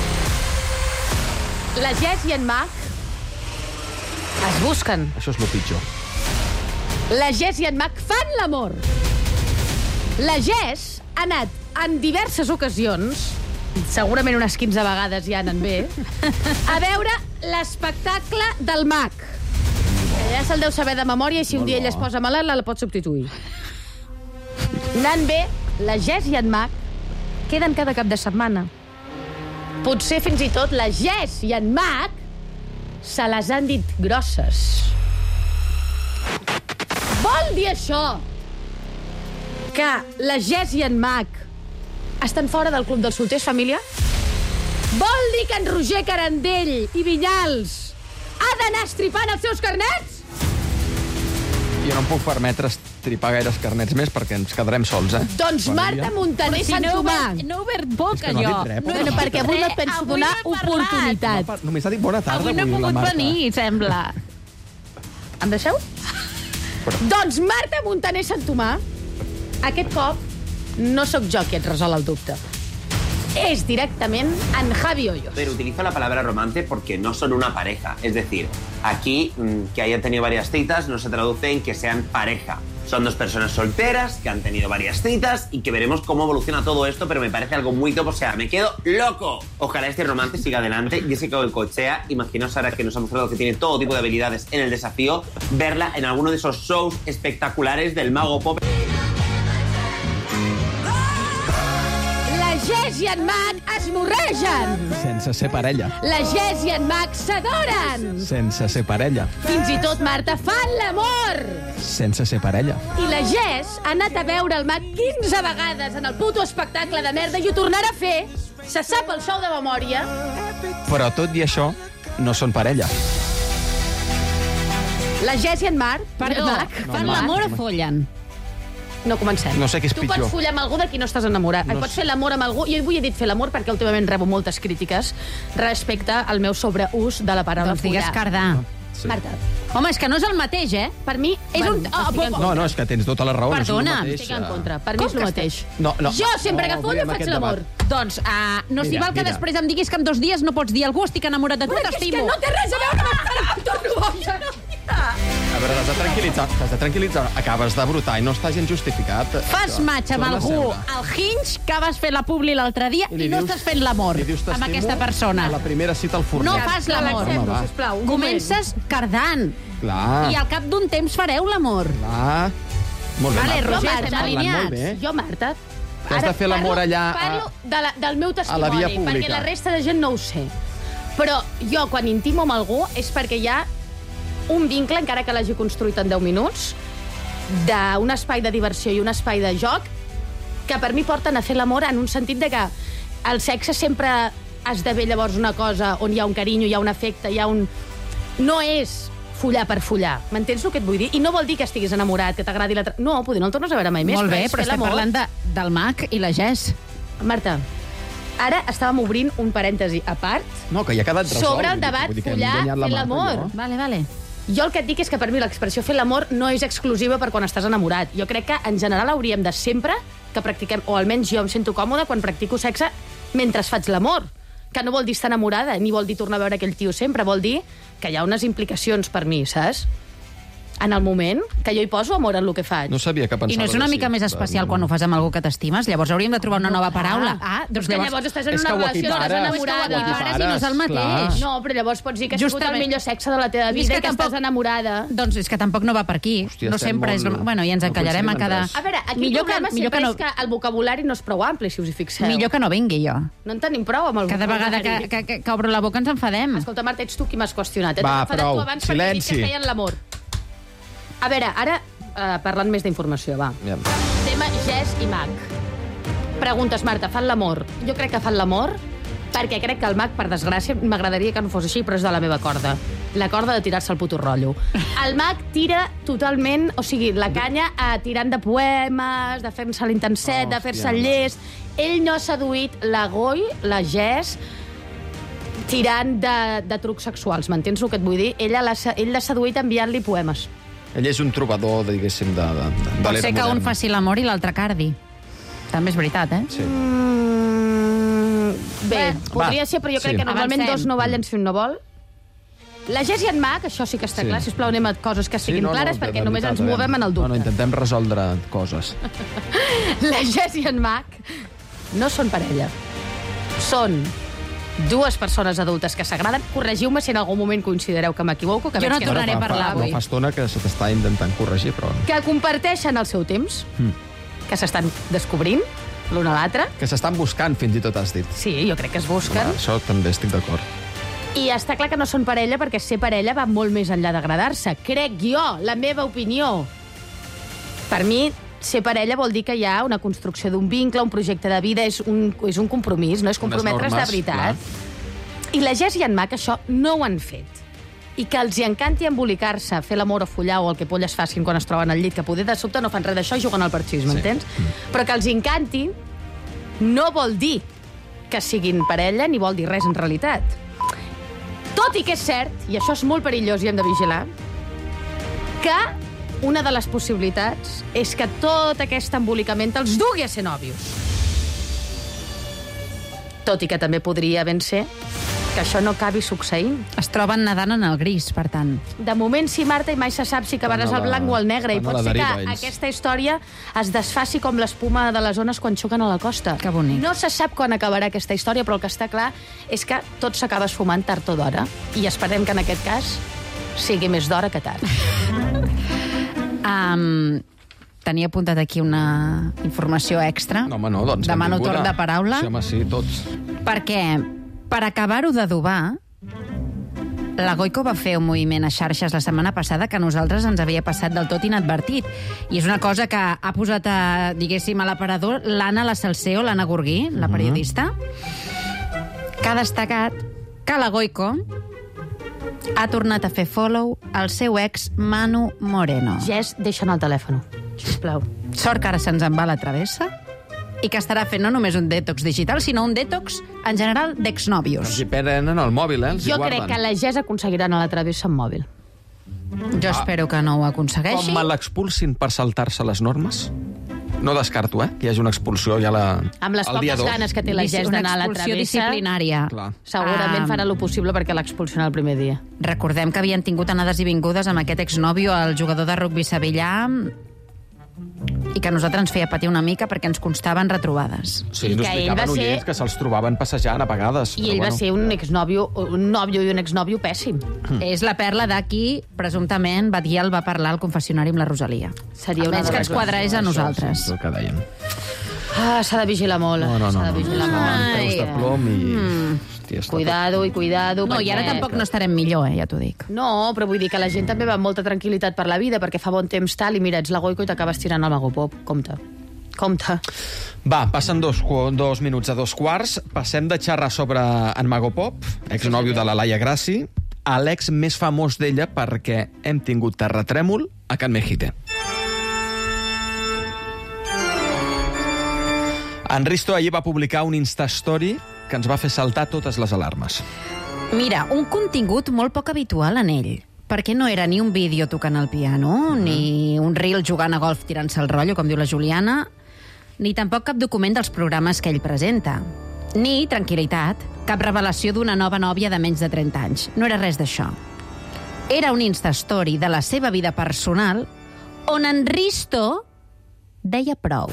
[SPEAKER 15] La Jess i en Mac es busquen.
[SPEAKER 7] Això és el pitjor.
[SPEAKER 15] La Jess i en Mac fan l'amor. La Jess ha anat en diverses ocasions, segurament unes 15 vegades ja anen bé, a veure l'espectacle del Mac. Ja se'l deu saber de memòria i si un dia ell es posa malalt la pot substituir. Anant bé, la Jess i en Mac queden cada cap de setmana. Potser fins i tot la Jess i en Mac se les han dit grosses. Vol dir això que la Jess i en Mac estan fora del Club dels Solters, família? Vol dir que en Roger Carandell i Vinyals ha d'anar estripant els seus carnets?
[SPEAKER 7] Jo no em puc permetre estripar gaires carnets més perquè ens quedarem sols,
[SPEAKER 15] Doncs Marta Montaner Sant Tomà.
[SPEAKER 16] No he obert boca,
[SPEAKER 7] És que no ha dit res,
[SPEAKER 15] Bueno, perquè avui no et penso donar oportunitat.
[SPEAKER 7] Només ha dit bona tarda
[SPEAKER 16] Avui no he
[SPEAKER 7] la
[SPEAKER 16] pogut
[SPEAKER 7] Marta.
[SPEAKER 16] venir, sembla.
[SPEAKER 15] Em deixeu? Doncs Marta Montaner Sant Tomà, aquest cop no sóc jo qui et resol el dubte. Es directament en Javi Hoyos.
[SPEAKER 3] Pero utilizo la palabra romance porque no son una pareja. Es decir, aquí que hayan tenido varias citas no se traduce en que sean pareja. Son dos personas solteras que han tenido varias citas y que veremos cómo evoluciona todo esto, pero me parece algo muy top. O sea, me quedo loco. Ojalá este romance siga adelante. Jessica Goicoechea, imaginaos ahora que nos ha mostrado que tiene todo tipo de habilidades en el desafío, verla en alguno de esos shows espectaculares del Mago Pop.
[SPEAKER 15] La Jess i en Mac es morregen.
[SPEAKER 7] Sense ser parella.
[SPEAKER 15] La Jess i en Mac s'adoren.
[SPEAKER 7] Sense ser parella.
[SPEAKER 15] Fins i tot, Marta, fan l'amor.
[SPEAKER 7] Sense ser parella.
[SPEAKER 15] I la Jess ha anat a veure el Mac 15 vegades en el puto espectacle de merda i ho tornarà a fer. Se sap el show de memòria.
[SPEAKER 7] Però tot i això, no són parella.
[SPEAKER 15] La Jess i en Mac...
[SPEAKER 16] Perdó, fan l'amor o follen?
[SPEAKER 15] No comencem.
[SPEAKER 7] No sé què és
[SPEAKER 15] tu
[SPEAKER 7] pitjor.
[SPEAKER 15] pots follar amb algú de qui no estàs enamorat.
[SPEAKER 7] No
[SPEAKER 15] Pots fer l'amor amb algú. Jo avui he dit fer l'amor perquè últimament rebo moltes crítiques respecte al meu sobreús de la paraula
[SPEAKER 16] Doncs digues
[SPEAKER 15] follar.
[SPEAKER 16] cardar.
[SPEAKER 15] Sí. Marta.
[SPEAKER 16] Home, és que no és el mateix, eh?
[SPEAKER 15] Per mi és un...
[SPEAKER 7] No, és que tens tota la raó.
[SPEAKER 16] Perdona.
[SPEAKER 7] No és el mateix.
[SPEAKER 15] Estic en contra. Per mi és el mateix.
[SPEAKER 7] No.
[SPEAKER 15] Jo sempre que follo faig l'amor.
[SPEAKER 16] Doncs no s'hi
[SPEAKER 7] Mira,
[SPEAKER 16] val que
[SPEAKER 7] mira.
[SPEAKER 16] després em diguis que en 2 dies no pots dir a algú estic enamorat de tu,
[SPEAKER 15] Però és que
[SPEAKER 16] t'estimo.
[SPEAKER 15] no té res a veure amb torno boja.
[SPEAKER 7] A veure, t'has de tranquil·litzar. Acabes de brotar i no està gens justificat.
[SPEAKER 16] Fas match amb
[SPEAKER 7] Torna a
[SPEAKER 16] algú
[SPEAKER 7] seure.
[SPEAKER 16] al Hinge que vas fer la publi l'altre dia i no estàs fent l'amor
[SPEAKER 7] Li dius
[SPEAKER 16] amb
[SPEAKER 7] t'estimo
[SPEAKER 16] aquesta persona.
[SPEAKER 7] A la primera cita al forner.
[SPEAKER 16] No fas l'amor.
[SPEAKER 7] Home, va.
[SPEAKER 15] Sisplau, un
[SPEAKER 16] Comences cardant.
[SPEAKER 7] Clar.
[SPEAKER 16] I al cap d'un temps fareu l'amor.
[SPEAKER 7] Clar. Molt bé,
[SPEAKER 16] Vale,
[SPEAKER 7] Marta.
[SPEAKER 16] Roger,
[SPEAKER 7] Estàs
[SPEAKER 16] estem
[SPEAKER 7] parlant
[SPEAKER 16] alineats.
[SPEAKER 7] molt bé.
[SPEAKER 15] Jo, Marta...
[SPEAKER 7] Que has de fer l'amor allà
[SPEAKER 15] Parlo del meu
[SPEAKER 7] a la via
[SPEAKER 15] testimoni,
[SPEAKER 7] pública.
[SPEAKER 15] perquè la resta de gent no ho sé. Però jo, quan intimo amb algú, és perquè hi ha un vincle, encara que l'hagi construït en 10 minuts, d'un espai de diversió i un espai de joc, que per mi porten a fer l'amor en un sentit de que el sexe sempre esdevé llavors una cosa on hi ha un carinyo, hi ha un afecte, hi ha un... No és follar per follar. M'entens el que et vull dir? I no vol dir que estiguis enamorat, que t'agradi la... No, poder no el tornes a veure mai més.
[SPEAKER 16] Molt bé,
[SPEAKER 15] és
[SPEAKER 16] però
[SPEAKER 15] fer
[SPEAKER 16] estem
[SPEAKER 15] l'amor.
[SPEAKER 16] parlant del Mac i la Jess.
[SPEAKER 15] Marta, ara estàvem obrint un parèntesi a part
[SPEAKER 7] No, que ja ha quedat resolt.
[SPEAKER 15] sobre el debat
[SPEAKER 7] Vull dir que hem
[SPEAKER 15] follar,
[SPEAKER 7] guanyat la
[SPEAKER 15] fer
[SPEAKER 7] Marta i
[SPEAKER 15] l'amor.
[SPEAKER 7] jo.
[SPEAKER 16] Vale.
[SPEAKER 15] Jo el que et dic és que per mi l'expressió fer l'amor no és exclusiva per quan estàs enamorat. Jo crec que en general hauríem de sempre que practiquem, o almenys jo em sento còmode quan practico sexe mentre faig l'amor. Que no vol dir estar enamorada, ni vol dir tornar a veure aquell tio sempre, vol dir que hi ha unes implicacions per mi, saps? En el moment que jo hi poso amor en el que faig.
[SPEAKER 7] No sabia que pensava
[SPEAKER 16] I no és una mica
[SPEAKER 7] així.
[SPEAKER 16] més especial quan ho fas amb algú que t'estimes? Llavors hauríem de trobar una nova paraula.
[SPEAKER 15] Doncs que llavors estàs en
[SPEAKER 7] És
[SPEAKER 15] una
[SPEAKER 7] que ho
[SPEAKER 15] relació, no estàs
[SPEAKER 7] equipares,
[SPEAKER 15] enamorada.
[SPEAKER 7] ho equipares,
[SPEAKER 16] I no és el mateix.
[SPEAKER 7] clar.
[SPEAKER 15] No, però llavors pots dir que has sigut el
[SPEAKER 16] Justament.
[SPEAKER 15] millor sexe de la teva
[SPEAKER 16] És
[SPEAKER 15] vida
[SPEAKER 16] que
[SPEAKER 15] i que
[SPEAKER 16] tampoc-
[SPEAKER 15] estàs enamorada.
[SPEAKER 16] Doncs és que tampoc no va per aquí.
[SPEAKER 7] Hòstia,
[SPEAKER 16] no
[SPEAKER 7] estem
[SPEAKER 16] sempre és...
[SPEAKER 7] molt-
[SPEAKER 16] Bueno, i ens
[SPEAKER 7] no
[SPEAKER 16] encallarem a
[SPEAKER 7] coincidim en
[SPEAKER 16] cada...
[SPEAKER 7] res.
[SPEAKER 15] A veure, aquí
[SPEAKER 16] millor
[SPEAKER 15] el problema
[SPEAKER 16] millor
[SPEAKER 15] sempre
[SPEAKER 16] no,
[SPEAKER 15] és que el vocabulari no és prou ampli, si us hi fixeu.
[SPEAKER 16] millor que no vingui jo.
[SPEAKER 15] No en tenim prou amb el
[SPEAKER 16] Cada vegada
[SPEAKER 15] vocabulari.
[SPEAKER 16] que obro la boca ens enfadem.
[SPEAKER 15] Escolta, Marta, ets tu qui m'has qüestionat.
[SPEAKER 7] Va,
[SPEAKER 15] T'has enfadat
[SPEAKER 7] prou.
[SPEAKER 15] tu abans perquè he dit
[SPEAKER 7] Silenci.
[SPEAKER 15] que feien l'amor. A veure, ara, parlant més d'informació, va.
[SPEAKER 7] Ja.
[SPEAKER 15] Tema Jess i Mac. Preguntes, Marta, fan l'amor? Jo crec que fan l'amor perquè crec que el Mac, per desgràcia, m'agradaria que no fos així, però és de la meva corda. La corda de tirar-se el puto rotllo. El Mac tira totalment, o sigui, la canya tirant de poemes, de fer-se l'intenset, de fer-se el llest. Ell no ha seduït la Goi, la Jess, tirant de trucs sexuals, m'entens el que et vull dir? Ell l'ha seduït enviant-li poemes.
[SPEAKER 7] Ell és un trobador, diguéssim, de
[SPEAKER 16] Pot
[SPEAKER 7] l'era
[SPEAKER 16] ser que un
[SPEAKER 7] moderna.
[SPEAKER 16] faci l'amor i l'altre cardi. També és veritat, eh?
[SPEAKER 7] Sí.
[SPEAKER 15] Bé, podria ser, però jo crec
[SPEAKER 7] sí.
[SPEAKER 15] que normalment
[SPEAKER 16] Avancem.
[SPEAKER 15] dos no ballen si un no vol. La Jess i en Mac, això sí que està
[SPEAKER 7] Sí.
[SPEAKER 15] clar. Sisplau, anem a coses que estiguin clares,
[SPEAKER 7] de
[SPEAKER 15] perquè només
[SPEAKER 7] veritat,
[SPEAKER 15] ens
[SPEAKER 7] a veure.
[SPEAKER 15] movem en el dubte.
[SPEAKER 7] No, intentem resoldre coses.
[SPEAKER 15] La Jess i en Mac no són parella. Són dues persones adultes que s'agraden. Corregiu-me si en algun moment considereu que m'equivoco. Que
[SPEAKER 16] Jo
[SPEAKER 15] veig
[SPEAKER 16] no
[SPEAKER 15] que
[SPEAKER 16] tornaré a
[SPEAKER 7] Fa-
[SPEAKER 16] parlar
[SPEAKER 7] fa-
[SPEAKER 16] avui.
[SPEAKER 7] Fa estona que se t'està intentant corregir, però...
[SPEAKER 15] que comparteixen el seu temps, que s'estan descobrint, l'un a l'altre.
[SPEAKER 7] Que s'estan buscant, fins i tot has dit.
[SPEAKER 15] Sí, jo crec que es busquen.
[SPEAKER 7] Home, això també estic d'acord.
[SPEAKER 15] I està clar que no són parella, perquè ser parella va molt més enllà d'agradar-se. Crec jo, la meva opinió. Per mi, ser parella vol dir que hi ha una construcció d'un vincle, un projecte de vida, és un compromís, no és comprometre's de veritat. Clar. I la Jess i en Mac això no ho han fet. I que els hi encanti embolicar-se, fer l'amor o follar o el que polles facin quan es troben al llit, que poder de sobte no fan res d'això i juguen al parxís, m'entens? Però que els encanti no vol dir que siguin parella ni vol dir res en realitat. Tot i que és cert, i això és molt perillós i hem de vigilar, que una de les possibilitats és que tot aquest embolicament els dugui a ser nòvios. Tot i que també podria ben ser que això no acabi succeint.
[SPEAKER 16] Es troben nedant en el gris, per tant.
[SPEAKER 15] De moment sí, Marta, i mai se sap si acabaràs al blanc o al negre, i pot ser que aquesta història es desfaci com l'espuma de les ones quan xoquen a la costa.
[SPEAKER 16] Que bonic.
[SPEAKER 15] No se sap quan acabarà aquesta història, però el que està clar és que tot s'acaba esfumant tard o d'hora, i esperem que en aquest cas sigui més d'hora que tard.
[SPEAKER 16] Tenia apuntat aquí una informació extra.
[SPEAKER 7] No, home, no, doncs
[SPEAKER 16] demano torn de paraula.
[SPEAKER 7] Sí, home, sí, tots.
[SPEAKER 16] Perquè, per acabar-ho d'adobar, la Goico va fer un moviment a xarxes la setmana passada que a nosaltres ens havia passat del tot inadvertit. I és una cosa que ha posat, diguéssim, a l'aparador l'Anna La Salseo, l'Anna Gurguí, la periodista, que ha destacat que la Goico ha tornat a fer follow al seu ex Manu Moreno.
[SPEAKER 15] Jess, deixa anar el telèfon, sisplau.
[SPEAKER 16] Sort que ara se'ns en va la travessa i que estarà fent no només un detox digital, sinó un detox, en general, d'exnòvios.
[SPEAKER 7] Els hi perden el mòbil, Els hi
[SPEAKER 15] jo
[SPEAKER 7] guarden.
[SPEAKER 15] crec que la Jess aconseguirà anar a la travessa amb mòbil.
[SPEAKER 16] Jo espero que no ho aconsegueixi.
[SPEAKER 7] Com me l'expulsin per saltar-se les normes? No descarto, que hi hagi una expulsió ja
[SPEAKER 15] amb les poques ganes que té la Jess d'anar a la travessa.
[SPEAKER 16] Una expulsió disciplinària.
[SPEAKER 7] Clar.
[SPEAKER 15] Segurament farà el possible perquè l'expulsionen el primer dia.
[SPEAKER 16] Recordem que havien tingut anades i vingudes amb aquest exnòvio, el jugador de rugbi sevillà, i que a nosaltres ens feia patir una mica perquè ens constaven retrobades.
[SPEAKER 7] Sí, ens explicaven oients que se'ls trobaven passejant a vegades.
[SPEAKER 15] I ell va ser un nòvio i un exnòvio pèssim.
[SPEAKER 16] És la perla de qui, presumptament, Badiel va parlar al confessionari amb la Rosalia.
[SPEAKER 15] Seria una
[SPEAKER 16] almenys que ens quadrés a nosaltres.
[SPEAKER 7] És el que dèiem.
[SPEAKER 15] S'ha de vigilar molt. S'ha de vigilar molt.
[SPEAKER 7] Peus de plom i...
[SPEAKER 15] Cuidado i cuidado.
[SPEAKER 16] No, i ara tampoc no estarem millor, ja t'ho dic.
[SPEAKER 15] No, però vull dir que la gent també va amb molta tranquil·litat per la vida, perquè fa bon temps tal, i mira, ets la Goico i t'acabes tirant al Mago Pop. Compte.
[SPEAKER 7] Va, passen dos minuts a 2:15. Passem de xerrar sobre en Mago Pop, exnòvio de la Laia Grassi, a l'ex més famós d'ella perquè hem tingut terratrèmol a Can Mejite. En Risto ahir va publicar un Instastory que ens va fer saltar totes les alarmes.
[SPEAKER 16] Mira, un contingut molt poc habitual en ell, perquè no era ni un vídeo tocant el piano, ni un reel jugant a golf tirant-se el rotllo, com diu la Juliana, ni tampoc cap document dels programes que ell presenta. Ni, tranquil·litat, cap revelació d'una nova nòvia de menys de 30 anys. No era res d'això. Era un Instastory de la seva vida personal on en Risto deia prou.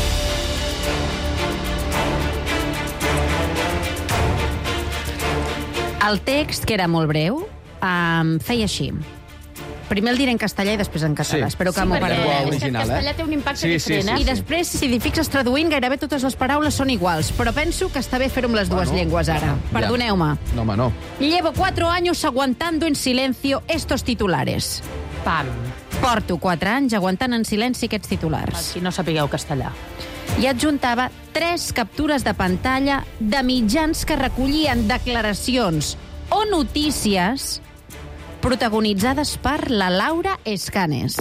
[SPEAKER 16] El text, que era molt breu, feia així. Primer el diré en castellà i després en català. Espero que m'ho perdoneu.
[SPEAKER 15] És que en castellà té un impacte diferent.
[SPEAKER 16] I després, si t'hi fixes traduint, gairebé totes les paraules són iguals. Però penso que està bé fer-ho amb les dues llengües ara. Perdoneu-me.
[SPEAKER 7] No, home, no.
[SPEAKER 16] Llevo 4 años aguantando en silencio estos titulares.
[SPEAKER 15] Pam.
[SPEAKER 16] Porto 4 anys aguantant en silenci aquests titulars.
[SPEAKER 15] Si no sapigueu castellà.
[SPEAKER 16] I adjuntava 3 captures de pantalla de mitjans que recollien declaracions o notícies protagonitzades per la Laura Escanes.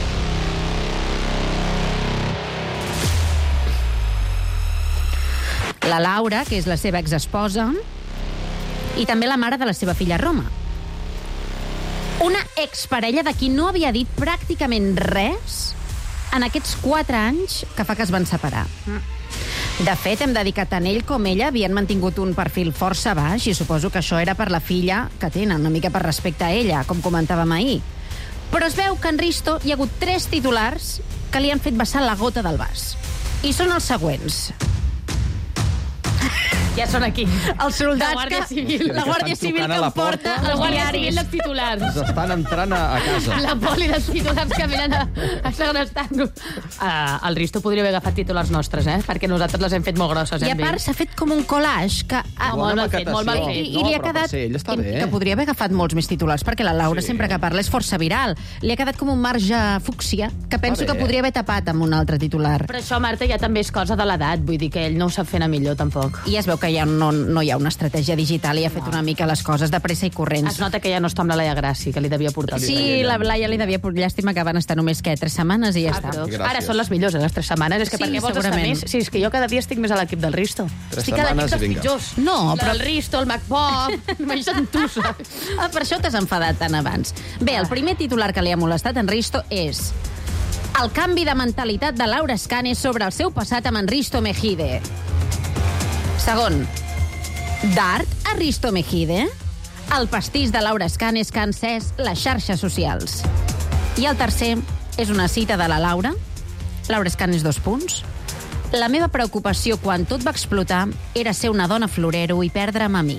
[SPEAKER 16] La Laura, que és la seva exesposa, i també la mare de la seva filla Roma. Una exparella de qui no havia dit pràcticament res en aquests 4 anys que fa que es van separar. De fet, hem de dir que tant ell com ella havien mantingut un perfil força baix i suposo que això era per la filla que tenen, una mica per respecte a ella, com comentàvem ahir. Però es veu que en Risto hi ha hagut 3 titulars que li han fet vessar la gota del vas. I són els següents.
[SPEAKER 15] Ja són aquí.
[SPEAKER 16] Els soldats
[SPEAKER 15] La Guàrdia Civil.
[SPEAKER 16] La Guàrdia Civil que em porta
[SPEAKER 15] La
[SPEAKER 16] els
[SPEAKER 15] Guàrdia Civil
[SPEAKER 16] diaris.
[SPEAKER 15] dels titulars.
[SPEAKER 7] Ens estan entrant a casa.
[SPEAKER 15] La poli dels titulars que venen a segrestar-nos. El Risto podria haver agafat titulars nostres, perquè nosaltres les hem fet molt grosses.
[SPEAKER 16] I a part s'ha fet com un collage que...
[SPEAKER 15] Molt mal fet, molt mal fet.
[SPEAKER 16] I li ha quedat...
[SPEAKER 7] ell està bé.
[SPEAKER 16] Que podria haver agafat molts més titulars, perquè la Laura sempre que parla és força viral. Li ha quedat com un marge fúcsia, que penso que podria haver tapat amb un altre titular.
[SPEAKER 15] Però això, Marta, ja també és cosa de l'edat. Vull dir que ell no ho sap fer anar millor, tampoc.
[SPEAKER 16] I es veu que ja no hi ha una estratègia digital i ha fet una mica les coses de pressa i corrents.
[SPEAKER 15] Es nota que ja no està amb la Laia Grassi, que li devia portar.
[SPEAKER 16] Sí, la Laia li devia portar. Llàstima que van estar només, 3 setmanes i ja està.
[SPEAKER 15] Ara són les millors, les 3 setmanes. És que per què vols estar més? Sí, és que jo cada dia estic més a l'equip del Risto. Estic a l'equip dels pitjors.
[SPEAKER 16] No,
[SPEAKER 15] però... El Risto, el MacPop... M'he sentussa.
[SPEAKER 16] Per això t'has enfadat tant abans. Bé, el primer titular que li ha molestat en Risto és el canvi de mentalitat de Laura Escanes sobre el seu passat amb en Risto Mejide. Segon, d'art a Risto Mejide? El pastís de Laura Escanes que ha encès les xarxes socials. I el tercer és una cita de la Laura Escanes, 2 punts. La meva preocupació quan tot va explotar era ser una dona florero i perdre'm a mi.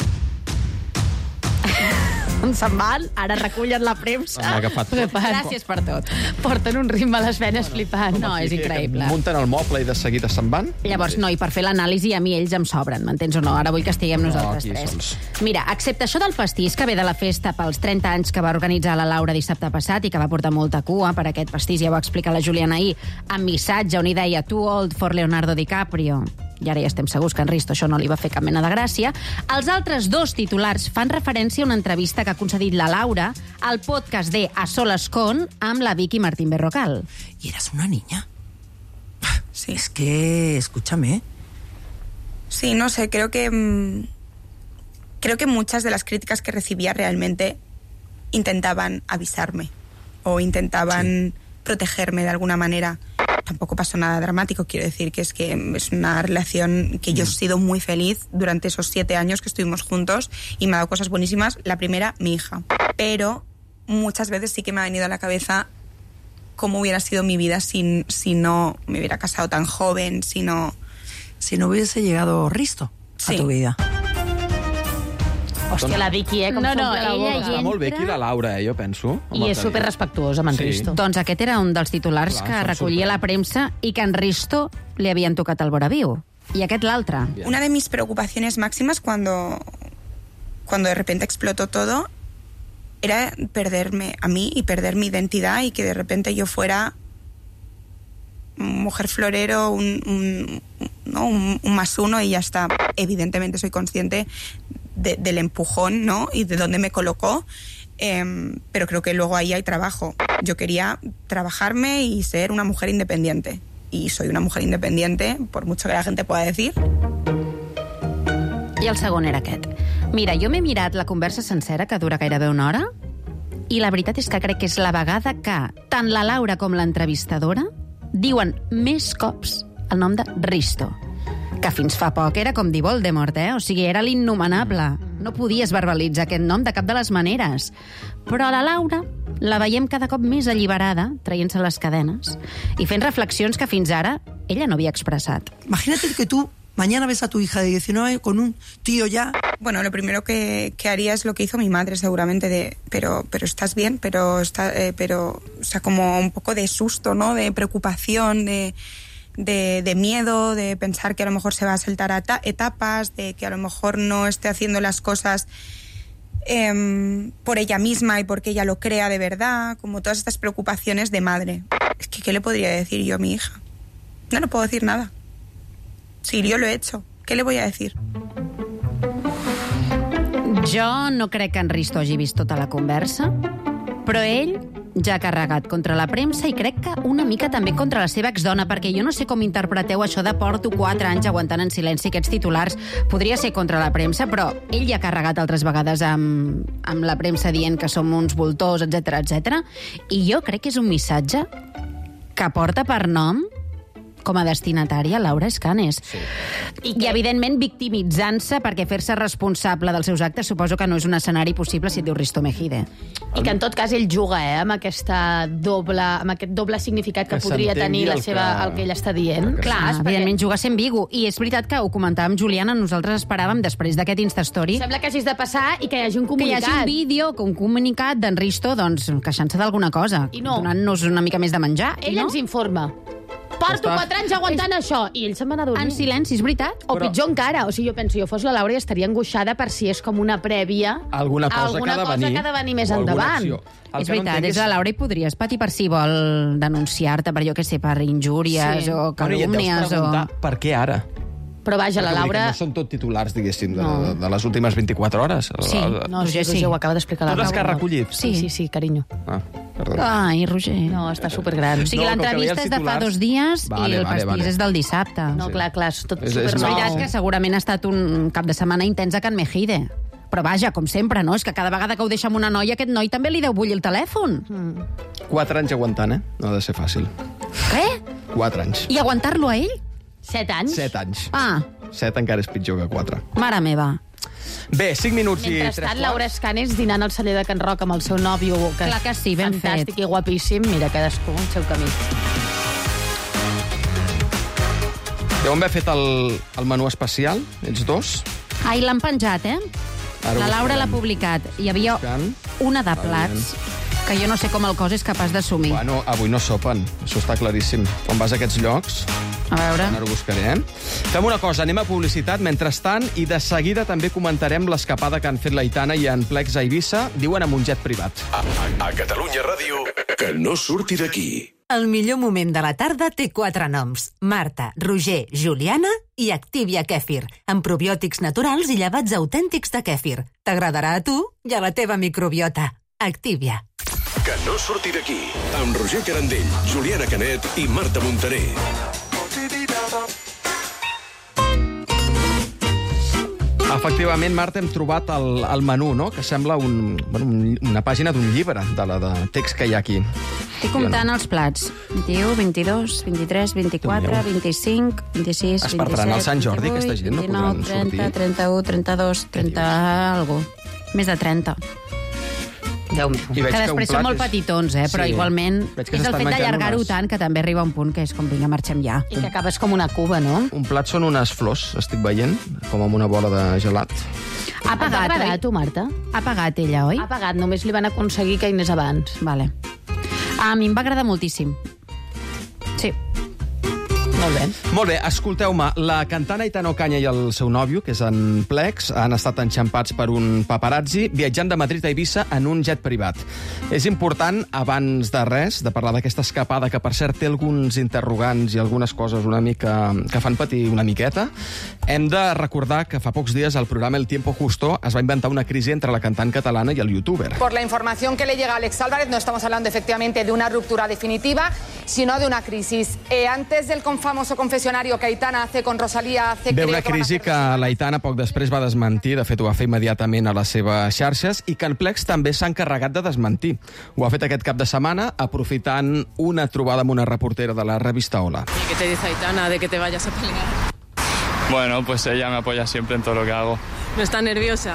[SPEAKER 16] On se'n van? Ara recullen la premsa. Gràcies per tot.
[SPEAKER 15] Porten un ritme a les venes flipant.
[SPEAKER 16] No, és increïble.
[SPEAKER 7] Munten el moble i de seguida se'n van?
[SPEAKER 16] Llavors, no, i per fer l'anàlisi a mi ells em sobren, m'entens o no? Ara vull que estiguem nosaltres 3. Mira, excepte això del pastís que ve de la festa pels 30 anys que va organitzar la Laura dissabte passat i que va portar molta cua per aquest pastís, ja ho va explicar la Juliana ahir, amb missatge on hi deia "Too old for Leonardo DiCaprio", i ara ja estem segurs que en Risto això no li va fer cap mena de gràcia. Els altres 2 titulars fan referència a una entrevista que ha concedit la Laura al podcast de A Solas Con amb la Vicky Martín Berrocal.
[SPEAKER 4] ¿Y eras una niña? Sí. Es que, escúchame.
[SPEAKER 5] Sí, no sé, creo que muchas de las críticas que recibía realmente intentaban avisarme o intentaban protegerme de alguna manera. Tampoco pasó nada dramático, quiero decir que es una relación que yo he sido muy feliz durante esos 7 años que estuvimos juntos y me ha dado cosas buenísimas. La primera, mi hija. Pero muchas veces sí que me ha venido a la cabeza cómo hubiera sido mi vida si no me hubiera casado tan joven, si no
[SPEAKER 4] hubiese llegado Risto a tu vida.
[SPEAKER 15] Hòstia, la Vicky, com s'omple la boca.
[SPEAKER 7] Està molt bé aquí la Laura, jo penso.
[SPEAKER 15] I és superrespectuosa amb en Risto.
[SPEAKER 16] Doncs aquest era un dels titulars que recollia la premsa i que en Risto li havien tocat el voraviu. I aquest l'altre.
[SPEAKER 5] Una de mis preocupaciones máximas cuando de repente explotó todo era perderme a mí y perder mi identidad y que de repente yo fuera mujer florero, un más uno y ya está. Evidentemente soy consciente del empujón, ¿no? Y de dónde me colocó, pero creo que luego ahí hay trabajo. Yo quería trabajarme y ser una mujer independiente. Y soy una mujer independiente, por mucho que la gente pueda decir.
[SPEAKER 16] I el segon era aquest. Mira, jo m'he mirat la conversa sencera, que dura gairebé 1 hora, i la veritat és que crec que és la vegada que tant la Laura com l'entrevistadora diuen més cops el nom de Risto, que fins fa poc era com dir Voldemort, O sigui, era l'innomenable. No podies verbalitzar aquest nom de cap de les maneres. Però a la Laura la veiem cada cop més alliberada, traient-se les cadenes, i fent reflexions que fins ara ella no havia expressat.
[SPEAKER 4] Imagínate que tú mañana ves a tu hija de 19 con un tío ya.
[SPEAKER 5] Bueno, lo primero que haría es lo que hizo mi madre, seguramente, pero estás bien, pero o sea, como un poco de susto, ¿no? De preocupación, de miedo, de pensar que a lo mejor se va a saltar a etapas, de que a lo mejor no esté haciendo las cosas por ella misma y porque ella lo crea de verdad, como todas estas preocupaciones de madre. Es que, ¿qué le podría decir yo a mi hija? No le puedo decir nada. Si yo lo he hecho, ¿qué le voy a decir?
[SPEAKER 16] Jo no crec que en Risto hagi vist tota la conversa, però ell ja ha carregat contra la premsa i crec que una mica també contra la seva exdona, perquè jo no sé com interpreteu això de porto 4 anys aguantant en silenci aquests titulars. Podria ser contra la premsa, però ell ja ha carregat altres vegades amb la premsa dient que som uns voltors, etc etc. I jo crec que és un missatge que porta per nom com a destinatària, Laura Escanes. Sí. I evidentment, victimitzant-se perquè fer-se responsable dels seus actes suposo que no és un escenari possible si et diu Risto Mejide.
[SPEAKER 15] I que en tot cas ell juga amb aquest doble significat que podria tenir el que ell està dient.
[SPEAKER 16] Clar, evidentment juga sent ambigu. I és veritat que ho comentàvem, Juliana, nosaltres esperàvem, després d'aquest Instastory...
[SPEAKER 15] Sembla que hagis de passar i que hi hagi un comunicat.
[SPEAKER 16] Que hi hagi un vídeo, un comunicat d'en Risto, doncs, queixant-se d'alguna cosa.
[SPEAKER 15] I no.
[SPEAKER 16] Donant-nos una mica més de menjar.
[SPEAKER 15] Ell ens informa. Porto 4 anys aguantant això. I ell se'n va anar a dormir.
[SPEAKER 16] En silenci, és veritat.
[SPEAKER 15] O pitjor encara. O sigui, jo penso, jo fos la Laura i estaria angoixada per si és com una prèvia
[SPEAKER 7] alguna cosa que
[SPEAKER 15] ha de venir més endavant.
[SPEAKER 16] És veritat, és la Laura i podries patir per si vol denunciar-te per, jo què sé, per injúries o calúmnies.
[SPEAKER 7] I et deus preguntar per què ara?
[SPEAKER 15] Però vaja, la Laura...
[SPEAKER 7] No són tot titulars, diguéssim, de les últimes 24 hores.
[SPEAKER 15] Sí, Roger ho acaba d'explicar la Laura.
[SPEAKER 7] Tu l'has que ha recollit?
[SPEAKER 15] Sí, carinyo.
[SPEAKER 16] Ai, Roger.
[SPEAKER 15] No, està supergran.
[SPEAKER 16] O sigui, l'entrevista és de fa 2 dies i el pastís és del dissabte.
[SPEAKER 15] No, clar, és tot supernou.
[SPEAKER 16] És veritat que segurament ha estat un cap de setmana intens a Can Mejide. Però vaja, com sempre, no? És que cada vegada que ho deixa amb una noia, aquest noi també li deu bullir el telèfon.
[SPEAKER 7] 4 anys aguantant, No ha de ser fàcil.
[SPEAKER 16] Què?
[SPEAKER 7] 4 anys.
[SPEAKER 16] I aguantar-lo a ell?
[SPEAKER 15] 7 anys?
[SPEAKER 7] 7 anys.
[SPEAKER 16] 7
[SPEAKER 7] encara és pitjor que 4.
[SPEAKER 16] Mare meva.
[SPEAKER 7] Bé, 5 minuts i 3 quarts.
[SPEAKER 15] Mentrestant, Laura Escanes dinant al celler de Can Roc amb el seu nòvio, que
[SPEAKER 16] clar que sí, ben
[SPEAKER 15] fantàstic i guapíssim. Mira, cadascú el seu camí.
[SPEAKER 7] Deuen haver fet el menú especial, ells dos.
[SPEAKER 16] Ai, l'han penjat, La Laura l'ha publicat. Hi havia una de plats que jo no sé com el cos és capaç d'assumir.
[SPEAKER 7] Bueno, avui no sopen, això està claríssim. Quan vas a aquests llocs...
[SPEAKER 16] A veure...
[SPEAKER 7] Ara ho buscaré, Fem una cosa, anem a publicitat mentrestant i de seguida també comentarem l'escapada que han fet l'Aitana i en Plex a Eivissa, diuen amb un jet privat.
[SPEAKER 26] A Catalunya Ràdio, que no surti d'aquí.
[SPEAKER 2] El millor moment de la tarda té 4 noms. Marta, Roger, Juliana i Activia Kèfir, amb probiòtics naturals i llevats autèntics de kèfir. T'agradarà a tu i a la teva microbiota. Activia.
[SPEAKER 26] Que no surti d'aquí, amb Roger Carandell, Juliana Canet i Marta Montaner.
[SPEAKER 7] Efectivament, Marta, hem trobat el menú, que sembla una pàgina d'un llibre de text que hi ha aquí.
[SPEAKER 16] Estic comptant els plats. 21, 22, 23, 24, 25, 26, 27, 28, 29, 30, 31, 32, 30 algo. Més de 30.
[SPEAKER 15] Déu meu.
[SPEAKER 16] Que després són molt petitons, però igualment és el fet d'allargar-ho tant que també arriba un punt que és com, vinga, marxem ja.
[SPEAKER 15] I que acabes com una cuba, no?
[SPEAKER 7] Un plat són unes flors, estic veient, com amb una bola de gelat.
[SPEAKER 16] Ha pagat,
[SPEAKER 15] oi? Tu, Marta?
[SPEAKER 16] Ha pagat ella, oi?
[SPEAKER 15] Ha pagat, només li van aconseguir que hi anés abans.
[SPEAKER 16] Vale. A mi em va agradar moltíssim. Sí.
[SPEAKER 15] Molt bé.
[SPEAKER 7] Molt bé, escolteu-me, la cantant Aitana Ocaña i el seu nòvio, que és en Plex, han estat enxampats per un paparazzi viatjant de Madrid a Eivissa en un jet privat. És important, abans de res, de parlar d'aquesta escapada, que per cert té alguns interrogants i algunes coses una mica que fan patir una miqueta. Hem de recordar que fa pocs dies al programa El Tiempo Justo es va inventar una crisi entre la cantant catalana i el youtuber.
[SPEAKER 6] Por la información que le llega a Alex Álvarez, no estamos hablando efectivamente de una ruptura definitiva, sino de una crisis. Antes del famoso confessionario que Aitana hace con Rosalía...
[SPEAKER 7] Ve una crisi que l'Aitana poc després va desmentir, de fet ho va fer immediatament a les seves xarxes, i que en Plex també s'ha encarregat de desmentir. Ho ha fet aquest cap de setmana, aprofitant una trobada amb una reportera de la revista Hola.
[SPEAKER 8] ¿Y qué te dice Aitana de que te vayas a pelear?
[SPEAKER 9] Bueno, pues ella me apoya siempre en todo lo que hago.
[SPEAKER 8] ¿No está nerviosa?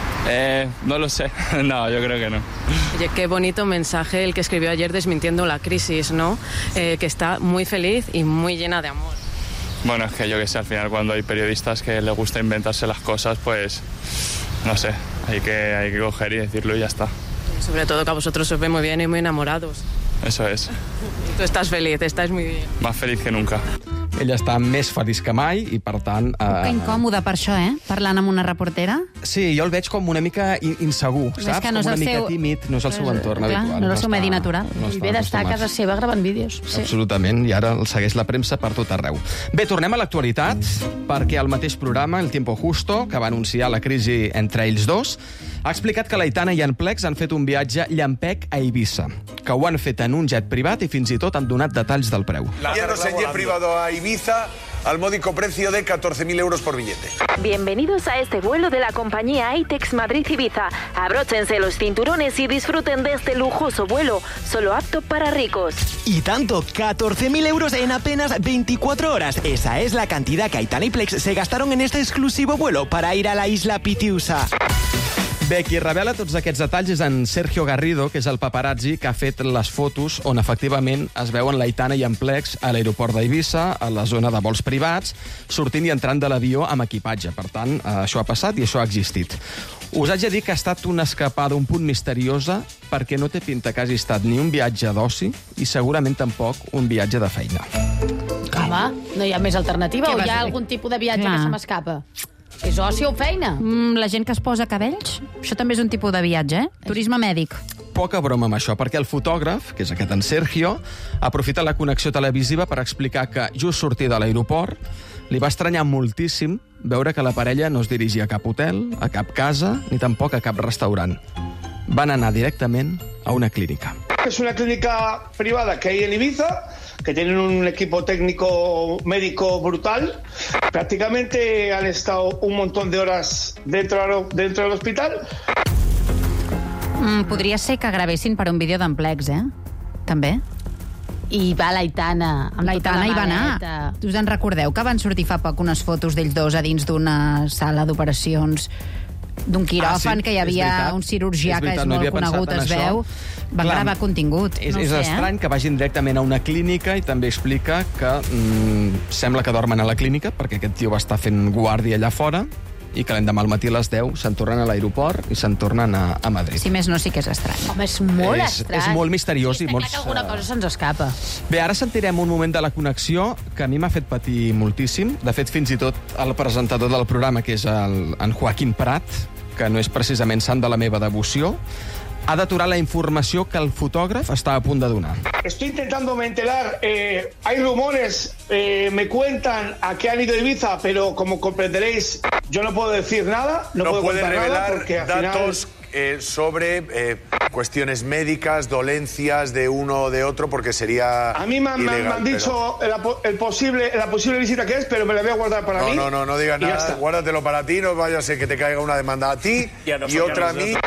[SPEAKER 9] No lo sé. No, yo creo que no.
[SPEAKER 8] Oye, qué bonito mensaje el que escribió ayer desmintiendo la crisis, ¿no? Que está muy feliz y muy llena de amor.
[SPEAKER 9] Bueno, es que yo que sé, al final cuando hay periodistas que les gusta inventarse las cosas, pues, no sé, hay que coger y decirlo y ya está.
[SPEAKER 8] Y sobre todo que a vosotros os ve muy bien y muy enamorados.
[SPEAKER 9] Eso es.
[SPEAKER 8] Y tú estás feliz, estás muy bien.
[SPEAKER 9] Más feliz que nunca.
[SPEAKER 7] Ella està més feliç que mai i, per tant...
[SPEAKER 16] Que incòmode per això, Parlant amb una reportera.
[SPEAKER 7] Sí, jo el veig com una mica insegur, saps?
[SPEAKER 16] Que no
[SPEAKER 7] com una mica tímid, no és el seu entorn habitual.
[SPEAKER 16] No és el seu medi natural.
[SPEAKER 15] I ve d'estar a casa seva gravant vídeos.
[SPEAKER 7] Sí. Absolutament, i ara el segueix la premsa per tot arreu. Bé, tornem a l'actualitat, perquè al mateix programa, El Tiempo Justo, que va anunciar la crisi entre ells dos, ha explicat que l'Aitana i en Plex han fet un viatge llampec a Eivissa, que ho han fet en un jet privat i fins i tot han donat detalls del preu.
[SPEAKER 10] Yéndose en jet privado a Ibiza, al módico precio de 14.000 euros por billete.
[SPEAKER 11] Bienvenidos a este vuelo de la compañía AITEX Madrid-Ibiza. Abróchense los cinturones y disfruten de este lujoso vuelo, solo apto para ricos.
[SPEAKER 12] Y tanto, 14.000 euros en apenas 24 horas. Esa es la cantidad que Aitana y Plex se gastaron en este exclusivo vuelo para ir a la isla Pitiusa.
[SPEAKER 7] Bé, qui revela tots aquests detalls és en Sergio Garrido, que és el paparazzi que ha fet les fotos on efectivament es veuen l'Aitana i en Plex a l'aeroport d'Eivissa, a la zona de vols privats, sortint i entrant de l'avió amb equipatge. Per tant, això ha passat i això ha existit. Us haig de dir que ha estat una escapada un punt misteriosa perquè no té pinta que hagi estat ni un viatge d'oci i segurament tampoc un viatge de feina.
[SPEAKER 15] Home, no hi ha més alternativa o hi ha algun tipus de viatge que se m'escapa? És oci o feina?
[SPEAKER 16] La gent que es posa cabells, això també és un tipus de viatge, Turisme mèdic.
[SPEAKER 7] Poca broma amb això, perquè el fotògraf, que és aquest en Sergio, aprofita la connexió televisiva per explicar que just sortir de l'aeroport li va estranyar moltíssim veure que la parella no es dirigia a cap hotel, a cap casa, ni tampoc a cap restaurant. Van anar directament a una clínica.
[SPEAKER 13] Es una clínica privada que hay en Ibiza, que tienen un equipo técnico médico brutal. Prácticamente han estado un montón de horas dentro del hospital.
[SPEAKER 16] Podria ser que gravessin per un vídeo d'en Plex, També.
[SPEAKER 15] I va l'Aitana.
[SPEAKER 16] L'Aitana hi va anar. Us en recordeu que van sortir fa poc unes fotos d'ells dos a dins d'una sala d'operacions, d'un quiròfan, que hi havia un cirurgià que és molt conegut, es veu. Van gravar contingut.
[SPEAKER 7] És estrany que vagin directament a una clínica i també explica que sembla que dormen a la clínica perquè aquest tio va estar fent guàrdia allà fora i que l'endemà al matí a les 10 se'n tornen a l'aeroport i se'n tornen a Madrid.
[SPEAKER 16] Si més no, sí que és estrany.
[SPEAKER 15] Home, és molt estrany.
[SPEAKER 7] És molt misteriós.
[SPEAKER 15] Sí, està clar que alguna cosa se'ns escapa.
[SPEAKER 7] Bé, ara sentirem un moment de la connexió que a mi m'ha fet patir moltíssim. De fet, fins i tot el presentador del programa, que és en Joaquín Prat, que no és precisament sant de la meva devoció, ha d'aturar la informació que el fotògraf està a punt de donar.
[SPEAKER 13] Estoy intentando enterar, hay rumores, me cuentan a qué han ido a Ibiza, pero como comprenderéis, yo no puedo decir nada, no puedo
[SPEAKER 10] puede
[SPEAKER 13] contar
[SPEAKER 10] revelar
[SPEAKER 13] nada porque al
[SPEAKER 10] datos sobre cuestiones médicas, dolencias de uno o de otro, porque sería
[SPEAKER 13] a mí me han dicho la posible visita que es, pero me la voy a guardar para mí.
[SPEAKER 10] No digas nada, guárdatelo para ti, no vaya a ser que te caiga una demanda a ti y otra a mí.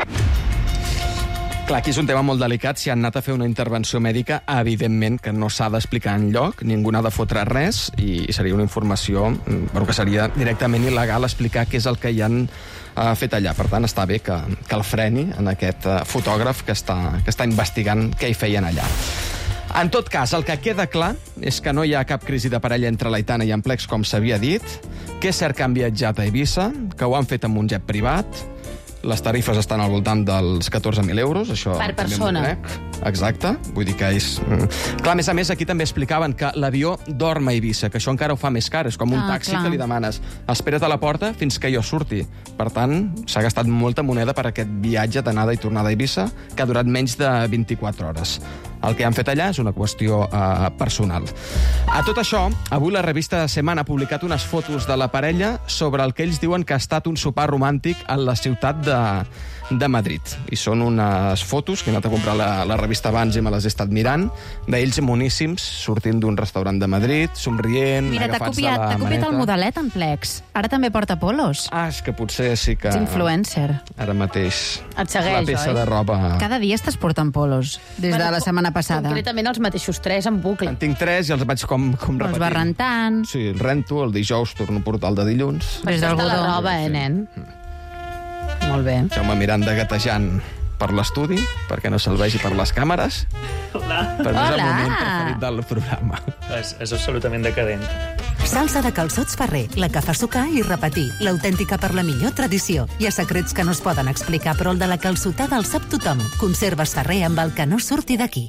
[SPEAKER 7] Clar, aquí és un tema molt delicat. Si han anat a fer una intervenció mèdica, evidentment que no s'ha d'explicar enlloc, ningú n'ha de fotre res, i seria una informació que seria directament il·legal explicar què és el que hi han fet allà. Per tant, està bé que el freni en aquest fotògraf que està investigant què hi feien allà. En tot cas, el que queda clar és que no hi ha cap crisi de parella entre l'Aitana i en Plex, com s'havia dit, que és cert que han viatjat a Eivissa, que ho han fet amb un jet privat. Les tarifes estan al voltant dels 14.000 euros. Això
[SPEAKER 15] per persona.
[SPEAKER 7] Exacte. Vull dir que és... Clar, a més, aquí també explicaven que l'avió dorm a Eivissa, que això encara ho fa més car. És com un taxi que li demanes. Espera't a la porta fins que jo surti. Per tant, s'ha gastat molta moneda per aquest viatge d'anada i tornada a Eivissa, que ha durat menys de 24 hores. El que han fet allà és una qüestió personal. A tot això, avui la revista Semana ha publicat unes fotos de la parella sobre el que ells diuen que ha estat un sopar romàntic a la ciutat de Madrid. I són unes fotos que he anat a comprar la revista abans i me les he estat mirant, d'ells moníssims, sortint d'un restaurant de Madrid, somrient,
[SPEAKER 16] mira,
[SPEAKER 7] agafats de la maneta.
[SPEAKER 16] T'ha copiat el modelet, en Plex. Ara també porta polos.
[SPEAKER 7] És que potser sí que...
[SPEAKER 16] Ets influencer.
[SPEAKER 7] Ara mateix.
[SPEAKER 15] Et segueix,
[SPEAKER 7] la peça de roba...
[SPEAKER 16] Cada dia estàs portant polos, des de la setmana passada.
[SPEAKER 15] Concretament els mateixos 3 en bucle.
[SPEAKER 7] En tinc 3 i els vaig com repetint.
[SPEAKER 16] Els va rentant.
[SPEAKER 7] Sí, rento, el dijous torno a portar el de dilluns.
[SPEAKER 15] Des d'algodó. La roba, nen? Molt bé.
[SPEAKER 7] Jaume Miranda gatejant per l'estudi, perquè no se'l vegi per les càmeres.
[SPEAKER 14] Hola.
[SPEAKER 7] Per mi és el moment preferit del programa.
[SPEAKER 14] És absolutament decadent.
[SPEAKER 2] Salsa de calçots Ferrer, la que fa sucar i repetir, l'autèntica per la millor tradició. Hi ha secrets que no es poden explicar, però el de la calçotada el sap tothom. Conserves Ferrer amb el que no surti d'aquí.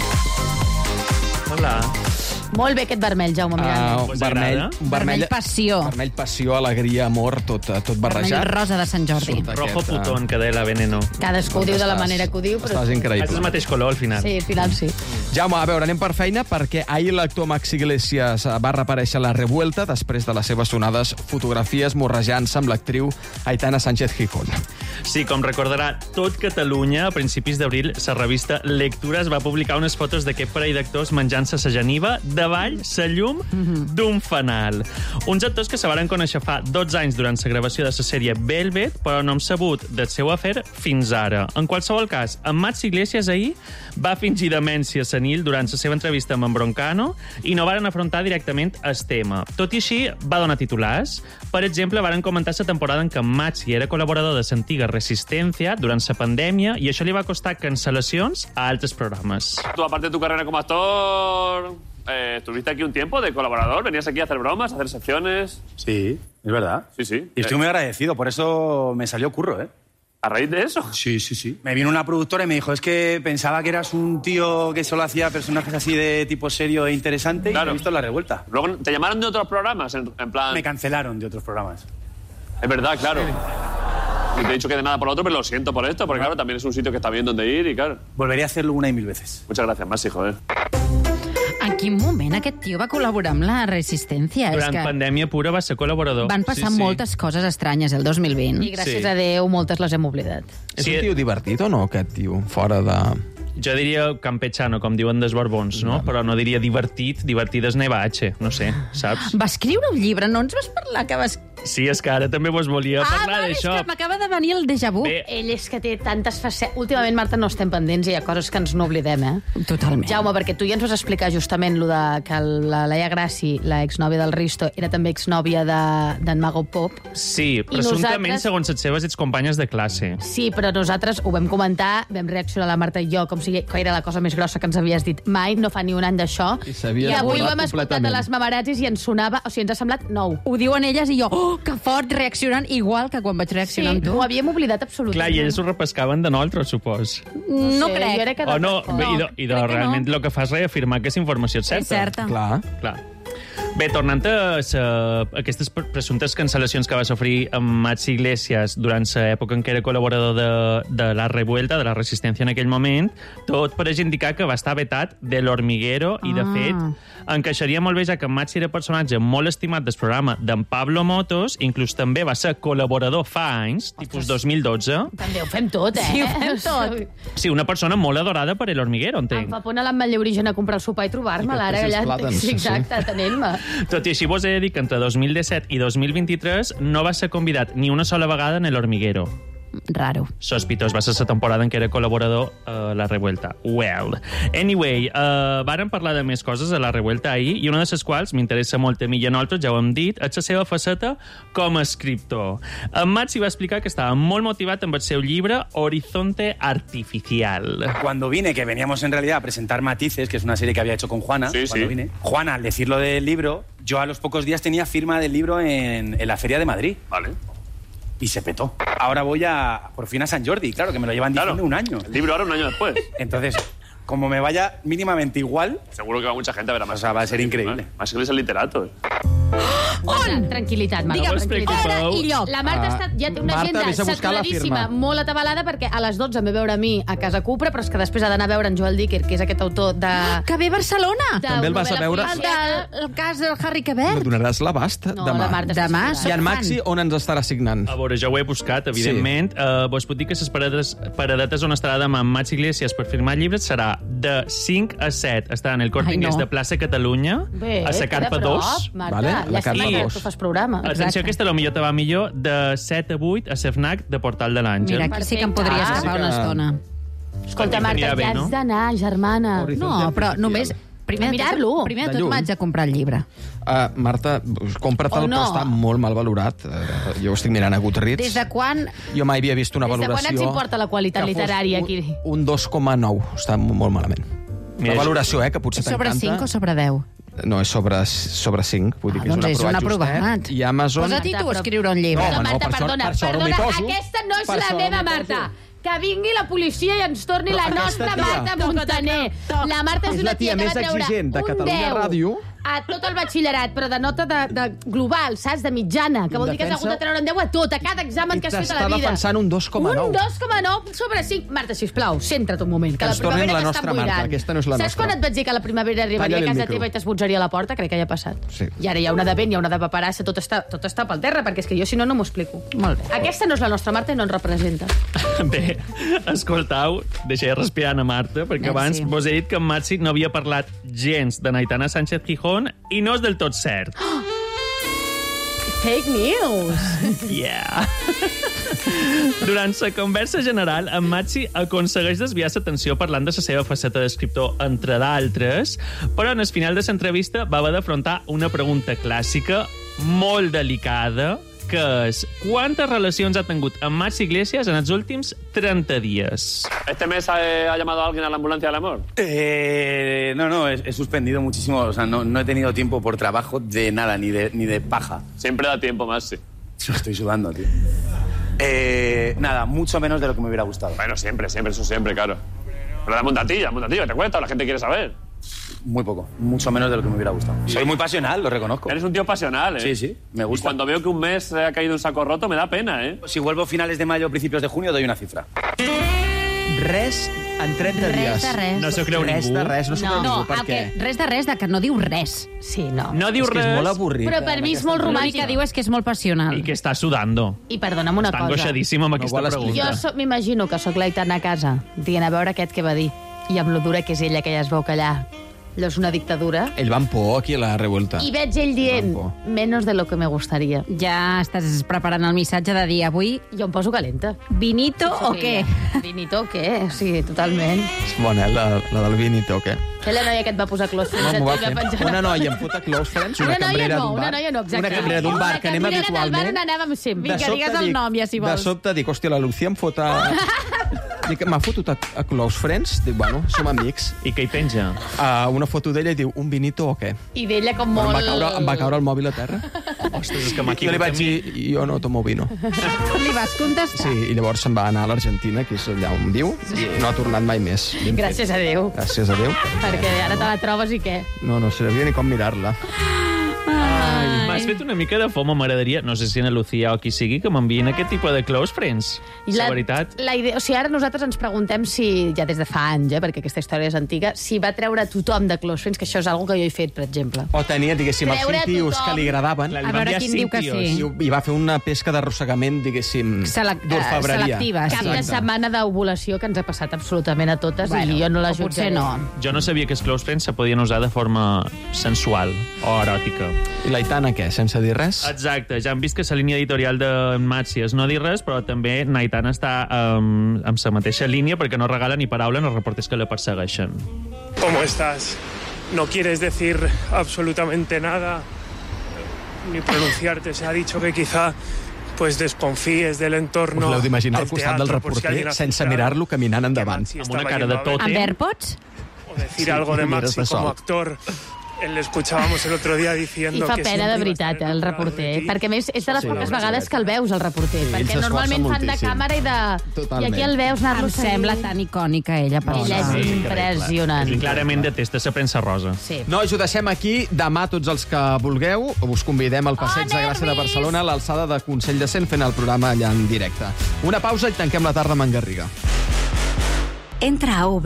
[SPEAKER 14] Hola.
[SPEAKER 15] Molt bé aquest vermell, Jaume Miranda.
[SPEAKER 16] Vermell passió.
[SPEAKER 7] Vermell passió, alegria, amor, tot barrejat.
[SPEAKER 16] Vermell rosa de Sant Jordi.
[SPEAKER 14] Rojo putón, que de la veneno.
[SPEAKER 15] Cadascú ho diu de la manera que ho diu, però...
[SPEAKER 7] Estàs increïble.
[SPEAKER 14] És el mateix color, al final.
[SPEAKER 15] Sí, al final sí.
[SPEAKER 7] Jaume, a veure, anem per feina, perquè ahir l'actor Max Iglesias va reaparèixer a La Revuelta després de les seves sonades fotografies morrejant-se amb l'actriu Aitana Sánchez Gijón.
[SPEAKER 14] Sí, com recordarà tot Catalunya, a principis d'abril, la revista Lectures va publicar unes fotos d'aquest parell d'actors menjant-se sa geniva davall sa llum d'un fanal. Uns actors que se varen conèixer fa 12 anys durant la gravació de la sèrie Velvet, però no hem sabut del seu afer fins ara. En qualsevol cas, en Mats Iglesias ahir va fingir demència senil durant la seva entrevista amb en Broncano i no varen afrontar directament el tema. Tot i així, va donar titulars. Per exemple, varen comentar la temporada en què en Mats era col·laborador de l'antiga Resistencia durant la pandèmia i això li va costar cancel·lacions a altres programes.
[SPEAKER 17] Tú, aparte de tu carrera como actor, estuviste aquí un tiempo de colaborador, venías aquí a hacer bromas, a hacer secciones.
[SPEAKER 18] Sí, es verdad.
[SPEAKER 17] Sí, sí.
[SPEAKER 18] Y estoy muy agradecido, por eso me salió curro, ¿eh?
[SPEAKER 17] ¿A raíz de eso?
[SPEAKER 18] Sí, sí, sí. Me vino una productora y me dijo, es que pensaba que eras un tío que solo hacía personajes así de tipo serio e interesante y me he visto La Revuelta.
[SPEAKER 17] Luego, ¿te llamaron de otros programas? En plan...
[SPEAKER 18] Me cancelaron de otros programas.
[SPEAKER 17] Es verdad, claro. Y te he dicho que de nada por lo otro, pero lo siento por esto, porque claro, también es un sitio que está bien donde ir y claro.
[SPEAKER 18] Volvería a hacerlo 1 y 1000 veces.
[SPEAKER 17] Muchas gracias, Masi, joder.
[SPEAKER 16] En quin moment aquest tio va col·laborar amb la Resistència?
[SPEAKER 14] Durant pandèmia pura va ser col·laborador.
[SPEAKER 16] Van passar moltes coses estranyes el 2020.
[SPEAKER 15] I gràcies a Déu moltes les hem oblidat.
[SPEAKER 7] És un tio divertit o no, aquest tio? Fora de...
[SPEAKER 14] Jo diria campechano, com diuen dels Borbons, no? Però no diria divertit. Divertit és Nevache, no sé, saps?
[SPEAKER 16] Va escriure un llibre, no ens vas parlar que vas...
[SPEAKER 14] Sí, és que ara també vos volia parlar d'això.
[SPEAKER 16] És que m'acaba de venir el déjà vu.
[SPEAKER 15] Ell és que té tantes facetes... Últimament, Marta, no estem pendents i hi ha coses que ens n'oblidem, eh?
[SPEAKER 16] Totalment.
[SPEAKER 15] Jaume, perquè tu ja ens vas explicar justament lo de que la Laia Grassi, la exnòvia del Risto, era també exnòvia d'en Mago Pop.
[SPEAKER 14] Sí, presumptament, segons les seves excompanyes de classe.
[SPEAKER 15] Sí, però nosaltres ho vam comentar, vam reaccionar la Marta i jo com si era la cosa més grossa que ens havies dit mai, no fa ni un any d'això. I avui ho hem escoltat a les Mamarazzis i ens sonava... O sigui, ens ha semblat nou.
[SPEAKER 16] Ho diuen elles i jo, que fort, reaccionant igual que quan vaig reaccionar amb tu.
[SPEAKER 15] Sí, ho havíem oblidat absolutament.
[SPEAKER 14] Clar, i ells ho repescaven de nosaltres, supos.
[SPEAKER 16] No crec.
[SPEAKER 15] Jo crec que
[SPEAKER 14] o no, realment el que fa és reafirmar que aquesta informació és certa.
[SPEAKER 16] És certa.
[SPEAKER 14] Clar. Bé, tornant a aquestes presumptes cancel·lacions que va sofrir amb Mats Iglesias durant l'època en què era col·laborador de La Revuelta, de la Resistència en aquell moment, tot pareix indicar que va estar vetat de l'Hormiguero i, de fet, encaixaria molt bé, ja que en Mats era personatge molt estimat del programa d'en Pablo Motos, inclús també va ser col·laborador fa anys, tipus 2012.
[SPEAKER 15] També ho fem tot, eh?
[SPEAKER 16] Sí, ho fem tot.
[SPEAKER 14] Sí, una persona molt adorada per l'Hormiguero, entenc.
[SPEAKER 15] Em fa por anar a l'Ametlla Origen a comprar el sopar i trobar-me, l'ara allà. Sí, exacte, tenent-me.
[SPEAKER 14] Tot i així, vos he de dir que entre 2017 i 2023 no va ser convidat ni una sola vegada en l'Hormiguero.
[SPEAKER 16] Raro.
[SPEAKER 14] Sospitós, va ser la temporada en què era col·laborador a La Revuelta. Well. Anyway, varen parlar de més coses a La Revuelta ahir, i una de les quals m'interessa molt a mi i a nosaltres, ja ho hem dit, és la seva faceta com a escriptor. En Mats hi va explicar que estava molt motivat amb el seu llibre Horizonte Artificial.
[SPEAKER 18] Cuando vine, que veníamos en realidad a presentar Matices, que es una serie que había hecho con Juana, vine, Juana, al decir lo del libro, yo a los pocos días tenía firma del libro en la Feria de Madrid.
[SPEAKER 17] Vale.
[SPEAKER 18] Y se petó. Ahora voy por fin a San Jordi, claro, que me lo llevan diciendo un año.
[SPEAKER 17] El libro ahora un año después.
[SPEAKER 18] Entonces, como me vaya mínimamente igual...
[SPEAKER 17] Seguro que va mucha gente a ver a Mats.
[SPEAKER 18] O sea, va a ser increíble.
[SPEAKER 17] Más que es el literato.
[SPEAKER 15] On? Tranquil·litat, Marta. Hora i lloc. La Marta ja té una agenda saturadíssima, molt atabalada, perquè a les 12 em ve a veure a mi a Casa Cupra, però és que després ha d'anar a veure en Joel Dicker, que és aquest autor de...
[SPEAKER 16] Que ve a Barcelona!
[SPEAKER 7] També el vas a veure...
[SPEAKER 16] El cas del Harry Quebert.
[SPEAKER 7] No donaràs l'abast demà.
[SPEAKER 16] Demà.
[SPEAKER 7] I en Maxi, on ens estarà signant?
[SPEAKER 14] A veure, jo ho he buscat, evidentment. Vos puc dir que les paradetes on estarà demà amb Mats Iglesias per firmar llibres serà de 5 a 7. Estarà en el Corte Inglés de Plaça Catalunya, a la Carpa 2.
[SPEAKER 15] Marta, ja estic tu fas programa.
[SPEAKER 14] Atenció, aquesta potser te va millor de 7 a 8 a Cefnac de Portal de l'Àngel.
[SPEAKER 16] Mira, aquí sí que em podria escapar una estona.
[SPEAKER 15] Escolta, Marta, ja has d'anar, germana.
[SPEAKER 16] No, però només... Primer
[SPEAKER 15] mirar-lo.
[SPEAKER 16] Primer de tot m'haig de comprar el llibre.
[SPEAKER 7] Marta, compra-te'l, però està molt mal valorat. Jo ho estic mirant a Goodreads.
[SPEAKER 15] Des de quan...
[SPEAKER 7] Jo mai havia vist una valoració...
[SPEAKER 15] Des de quan ens importa la qualitat literària aquí?
[SPEAKER 7] Un 2,9. Està molt malament. La valoració, que potser t'encanta...
[SPEAKER 16] Sobre 5 o sobre 10?
[SPEAKER 7] No, és sobre 5, vull dir que
[SPEAKER 16] doncs
[SPEAKER 7] és un aprovat. I Amazon...
[SPEAKER 16] Posa-t'hi tu a escriure un llibre.
[SPEAKER 15] No, Marta, perdona, aquesta no és la meva Marta. Que vingui la policia i ens torni la nostra Marta Montaner. La Marta és una tia que va treure un 10. a tot el batxillerat, però de nota de global, saps? De mitjana, que vol dir que has hagut de treure un 10 a tot, a cada examen que has fet a la vida.
[SPEAKER 7] I t'està defensant un 2,9.
[SPEAKER 15] Un 2,9 sobre 5. Marta, sisplau, centra't un moment, que la primavera que està emboirant.
[SPEAKER 7] Aquesta no és la nostra.
[SPEAKER 15] Saps quan et vaig dir que la primavera arribaria a casa teva i t'esbotzaria a la porta? Crec que ja ha passat.
[SPEAKER 7] Sí.
[SPEAKER 15] I ara hi ha una de vent, hi ha una de paperassa, tot està pel terra, perquè és que jo, si no, no m'ho explico.
[SPEAKER 16] Molt bé.
[SPEAKER 15] Aquesta no és la nostra Marta i no ens representa.
[SPEAKER 14] Bé, escoltau, deixa respirar a Marta, perquè abans vos he dit que en Maxi no havia parlat gens de Aitana Sánchez Gijón i no és del tot cert.
[SPEAKER 15] Fake news!
[SPEAKER 14] Yeah! Durant la conversa general, en Maxi aconsegueix desviar l'atenció parlant de la seva faceta d'escriptor, entre d'altres, però en el final de l'entrevista va haver d'afrontar una pregunta clàssica molt delicada, que és quantes relacions ha tingut amb Maxi Iglesias en els últims 30 dies?
[SPEAKER 17] ¿Este mes ha llamado a alguien a la ambulancia del amor?
[SPEAKER 18] No, he suspendido muchísimo, o sea, no he tenido tiempo por trabajo de nada, ni de paja.
[SPEAKER 17] Siempre da tiempo, Maxi.
[SPEAKER 18] Estoy sudando, tío. Nada, mucho menos de lo que me hubiera gustado.
[SPEAKER 17] Bueno, siempre, eso siempre, claro. Pero dame un datillo, te cuento, la gente quiere saber.
[SPEAKER 18] Muy poco, mucho menos de lo que me hubiera gustado. Soy muy pasional, lo reconozco.
[SPEAKER 17] Eres un tío pasional, ¿eh?
[SPEAKER 18] Sí, me gusta.
[SPEAKER 17] Y cuando veo que un mes se ha caído un saco roto, me da pena, ¿eh?
[SPEAKER 18] Si vuelvo finales de mayo o principios de junio, doy una cifra.
[SPEAKER 7] Res en 30 dies.
[SPEAKER 16] Res de res.
[SPEAKER 14] No s'ho creu ningú.
[SPEAKER 7] Res de res, no s'ho creu ningú. Per què?
[SPEAKER 16] Res de res, de que no diu res.
[SPEAKER 15] Sí, no.
[SPEAKER 14] No diu
[SPEAKER 7] És que
[SPEAKER 14] res.
[SPEAKER 7] és molt avorrit.
[SPEAKER 15] Però per mi és molt romàntic.
[SPEAKER 16] L'únic que diu és que és molt passional.
[SPEAKER 14] I que està sudando.
[SPEAKER 15] I perdona'm una
[SPEAKER 14] Està
[SPEAKER 15] cosa.
[SPEAKER 14] angoixadíssim amb aquesta pregunta.
[SPEAKER 15] Jo m'imagino que sóc l'Aitana a casa, dient a veure aquest què va dir. I amb lo dura que és ella, que ja es veu callar. Allò és una dictadura.
[SPEAKER 7] Ell va amb por aquí a la revuelta.
[SPEAKER 15] I veig ell dient, menos de lo que me gustaría.
[SPEAKER 16] Ja estàs preparant el missatge de dir avui...
[SPEAKER 15] Jo em poso calenta.
[SPEAKER 16] Vinito o què?
[SPEAKER 15] Vinito o què? Sí, totalment.
[SPEAKER 7] És bona, la del Vinito, què?
[SPEAKER 15] Què la noia que et va posar Close Friends?
[SPEAKER 7] No, m'ho va fer. Una noia em fota Close Friends, una cambrera d'un bar.
[SPEAKER 15] Una noia no, exacte.
[SPEAKER 7] Una cambrera d'un bar que anem habitualment.
[SPEAKER 15] Una cambrera del bar on anàvem sempre.
[SPEAKER 16] Vinga, digues el nom, ja, si vols.
[SPEAKER 7] De sobte dic, hòstia, la Lucía em fot a... Dic, m'ha fotut a Close Friends? Dic, bueno, som amics.
[SPEAKER 14] I què hi penja?
[SPEAKER 7] Una foto d'ella i diu, un vinito o què?
[SPEAKER 15] I d'ella com molt...
[SPEAKER 7] Em va caure el mòbil a terra.
[SPEAKER 14] Ostres, és que m'ha
[SPEAKER 7] Jo li vaig dir, jo no tomo vino.
[SPEAKER 16] Li vas contestar?
[SPEAKER 7] Sí, i llavors se'n va anar a l'Argentina, que és allà on viu, i no ha tornat mai més.
[SPEAKER 15] Gràcies a Déu.
[SPEAKER 7] Gràcies a Déu.
[SPEAKER 15] Perquè ara te la trobes i què?
[SPEAKER 7] No sabia ni com mirar-la.
[SPEAKER 14] M'has fet una mica de fama, m'agradaria, no sé si en Lucía o qui sigui, que m'envien aquest tipus de close friends. La veritat.
[SPEAKER 15] La idea, o sigui, ara nosaltres ens preguntem si, ja des de fa anys, perquè aquesta història és antiga, si va treure tothom de close friends, que això és una que jo he fet, per exemple.
[SPEAKER 7] O tenia, diguéssim, els 5 tios que li agradaven.
[SPEAKER 16] A veure quin diu que sí.
[SPEAKER 7] I va fer una pesca d'arrossegament, diguéssim, d'orfebreria.
[SPEAKER 16] Selectiva.
[SPEAKER 15] Cap de setmana d'ovulació que ens ha passat absolutament a totes, i jo no la jutjaré.
[SPEAKER 14] Jo no sabia que els close friends se podien usar de forma sensual o eròtica.
[SPEAKER 7] I l'Aitana, què? Sense dir res?
[SPEAKER 14] Exacte, ja hem vist que la línia editorial de Maxi és no dir res, però també Aitana està amb la mateixa línia perquè no regala ni paraula als reporters que la persegueixen.
[SPEAKER 20] ¿Cómo estás? No quieres decir absolutamente nada, ni pronunciarte. Se ha dicho que quizá pues desconfíes del entorno.
[SPEAKER 7] Us l'heu d'imaginar al
[SPEAKER 20] del
[SPEAKER 7] costat del
[SPEAKER 20] teatro, por si
[SPEAKER 7] reporter
[SPEAKER 20] alguien ha
[SPEAKER 7] sense
[SPEAKER 20] filtrado
[SPEAKER 7] mirar-lo caminant endavant.
[SPEAKER 20] Maxi
[SPEAKER 14] Amb una
[SPEAKER 20] estaba
[SPEAKER 14] cara de
[SPEAKER 20] yendo a ver.
[SPEAKER 14] tòtem.
[SPEAKER 16] Amb AirPods?
[SPEAKER 20] O decir algo de Maxi como actor. Le escuchábamos el otro día diciendo
[SPEAKER 15] I fa
[SPEAKER 20] que
[SPEAKER 15] pena de veritat, el reporter. Perquè, a més, és de les poques vegades que el veus, el reporter. Perquè normalment fan de càmera i aquí el veus anar-lo
[SPEAKER 16] Em sembla tan icònica, ella.
[SPEAKER 15] Ella és impressionant.
[SPEAKER 14] I clarament detesta la premsa rosa.
[SPEAKER 15] Sí.
[SPEAKER 7] Nois, ho deixem aquí. Demà, tots els que vulgueu, us convidem al Passeig de Gràcia de Barcelona, a l'alçada de Consell de Cent, fent el programa allà en directe. Una pausa i tanquem la tarda amb en Garriga.
[SPEAKER 1] Entra a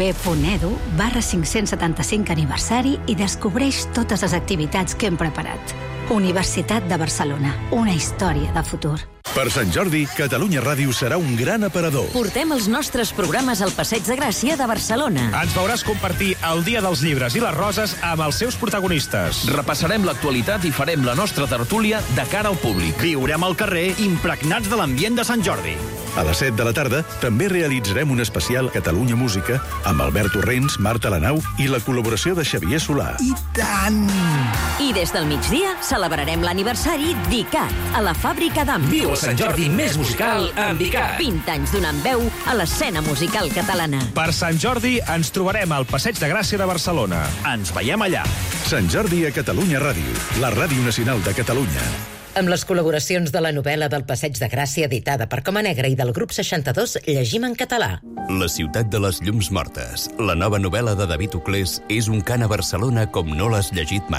[SPEAKER 1] uv.edu/575 aniversari i descobreix totes les activitats que hem preparat. Universitat de Barcelona, una història de futur.
[SPEAKER 26] Per Sant Jordi, Catalunya Ràdio serà un gran aparador.
[SPEAKER 21] Portem els nostres programes al Passeig de Gràcia de Barcelona.
[SPEAKER 22] Ens veuràs compartir el Dia dels Llibres i les Roses amb els seus protagonistes.
[SPEAKER 23] Repassarem l'actualitat i farem la nostra tertúlia de cara al públic.
[SPEAKER 22] Viurem al carrer impregnats de l'ambient de Sant Jordi.
[SPEAKER 26] A les 7 de la tarda també realitzarem un especial Catalunya Música amb Albert Torrents, Marta Lanau i la col·laboració de Xavier Solà.
[SPEAKER 22] I tant!
[SPEAKER 21] I des del migdia celebrarem l'aniversari d'ICAT, a la fàbrica d'Àmbit.
[SPEAKER 23] Viu el Sant Jordi més musical amb ICAT.
[SPEAKER 21] 20 anys donant veu a l'escena musical catalana.
[SPEAKER 22] Per Sant Jordi ens trobarem al Passeig de Gràcia de Barcelona. Ens veiem allà.
[SPEAKER 26] Sant Jordi a Catalunya Ràdio, la ràdio nacional de Catalunya.
[SPEAKER 21] Amb les col·laboracions de la novel·la del Passeig de Gràcia editada per Coma Negra i del grup 62 Llegim en català.
[SPEAKER 24] La ciutat de les llums mortes, la nova novel·la de David Uclés, és un cant a Barcelona com no l'has llegit mai.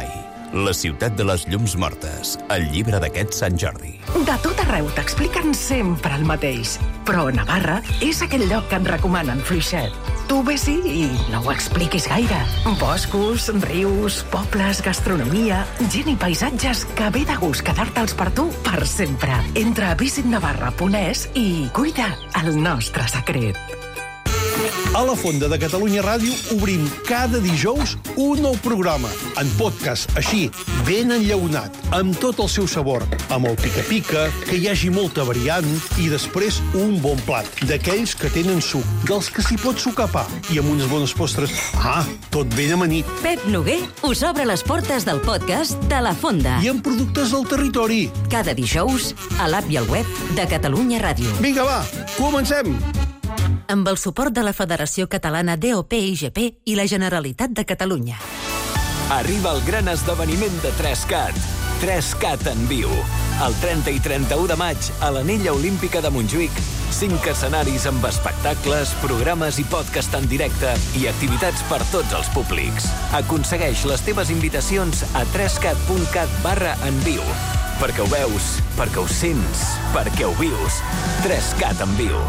[SPEAKER 24] La ciutat de les llums mortes, el llibre d'aquest Sant Jordi.
[SPEAKER 3] De tot arreu t'expliquen sempre el mateix. Però Navarra és aquell lloc que et recomanen fluixet. Tu ves-hi i no ho expliquis gaire. Boscos, rius, pobles, gastronomia, gent i paisatges que ve de gust quedar-te'ls per tu per sempre. Entra a visitnavarra.es i cuida el nostre secret.
[SPEAKER 4] A la Fonda de Catalunya Ràdio obrim cada dijous un nou programa, en podcast, així, ben enllaunat, amb tot el seu sabor, amb el pica-pica, que hi hagi molta variant, i després un bon plat, d'aquells que tenen suc, dels que s'hi pot sucar pa, i amb unes bones postres. Tot ben amanit.
[SPEAKER 1] Pep Noguer us obre les portes del podcast de La Fonda.
[SPEAKER 4] I amb productes del territori.
[SPEAKER 1] Cada dijous, a l'app i al web de Catalunya Ràdio.
[SPEAKER 4] Vinga, va, comencem!
[SPEAKER 2] Amb el suport de la Federació Catalana DOP-IGP i la Generalitat de Catalunya.
[SPEAKER 5] Arriba el gran esdeveniment de 3CAT. 3CAT en viu. El 30 i 31 de maig, a l'Anella Olímpica de Montjuïc, 5 escenaris amb espectacles, programes i podcast en directe i activitats per tots els públics. Aconsegueix les teves invitacions a 3cat.cat/enviu. Perquè ho veus, perquè ho sents, perquè ho vius. 3CAT en viu.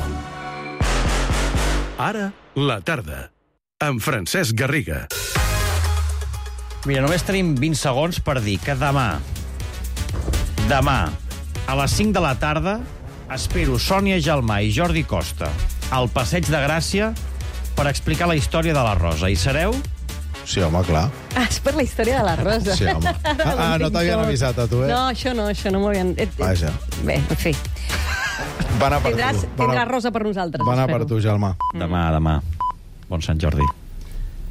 [SPEAKER 26] Ara, la tarda, amb Francesc Garriga.
[SPEAKER 6] Mira, només tenim 20 segons per dir que demà, a les 5 de la tarda, espero Sònia Gelmà i Jordi Costa al Passeig de Gràcia per explicar la història de la Rosa. Hi sereu?
[SPEAKER 19] Sí, home, clar.
[SPEAKER 15] És per la història de la Rosa.
[SPEAKER 19] Sí, home. No t'havien avisat a tu, eh?
[SPEAKER 15] No, això no m'ho havien...
[SPEAKER 19] Vaja.
[SPEAKER 15] Bé, en fi.
[SPEAKER 19] Va anar per tu.
[SPEAKER 15] Tindràs Rosa per nosaltres.
[SPEAKER 19] Va anar per tu, Gelmà.
[SPEAKER 6] Demà. Bon Sant Jordi.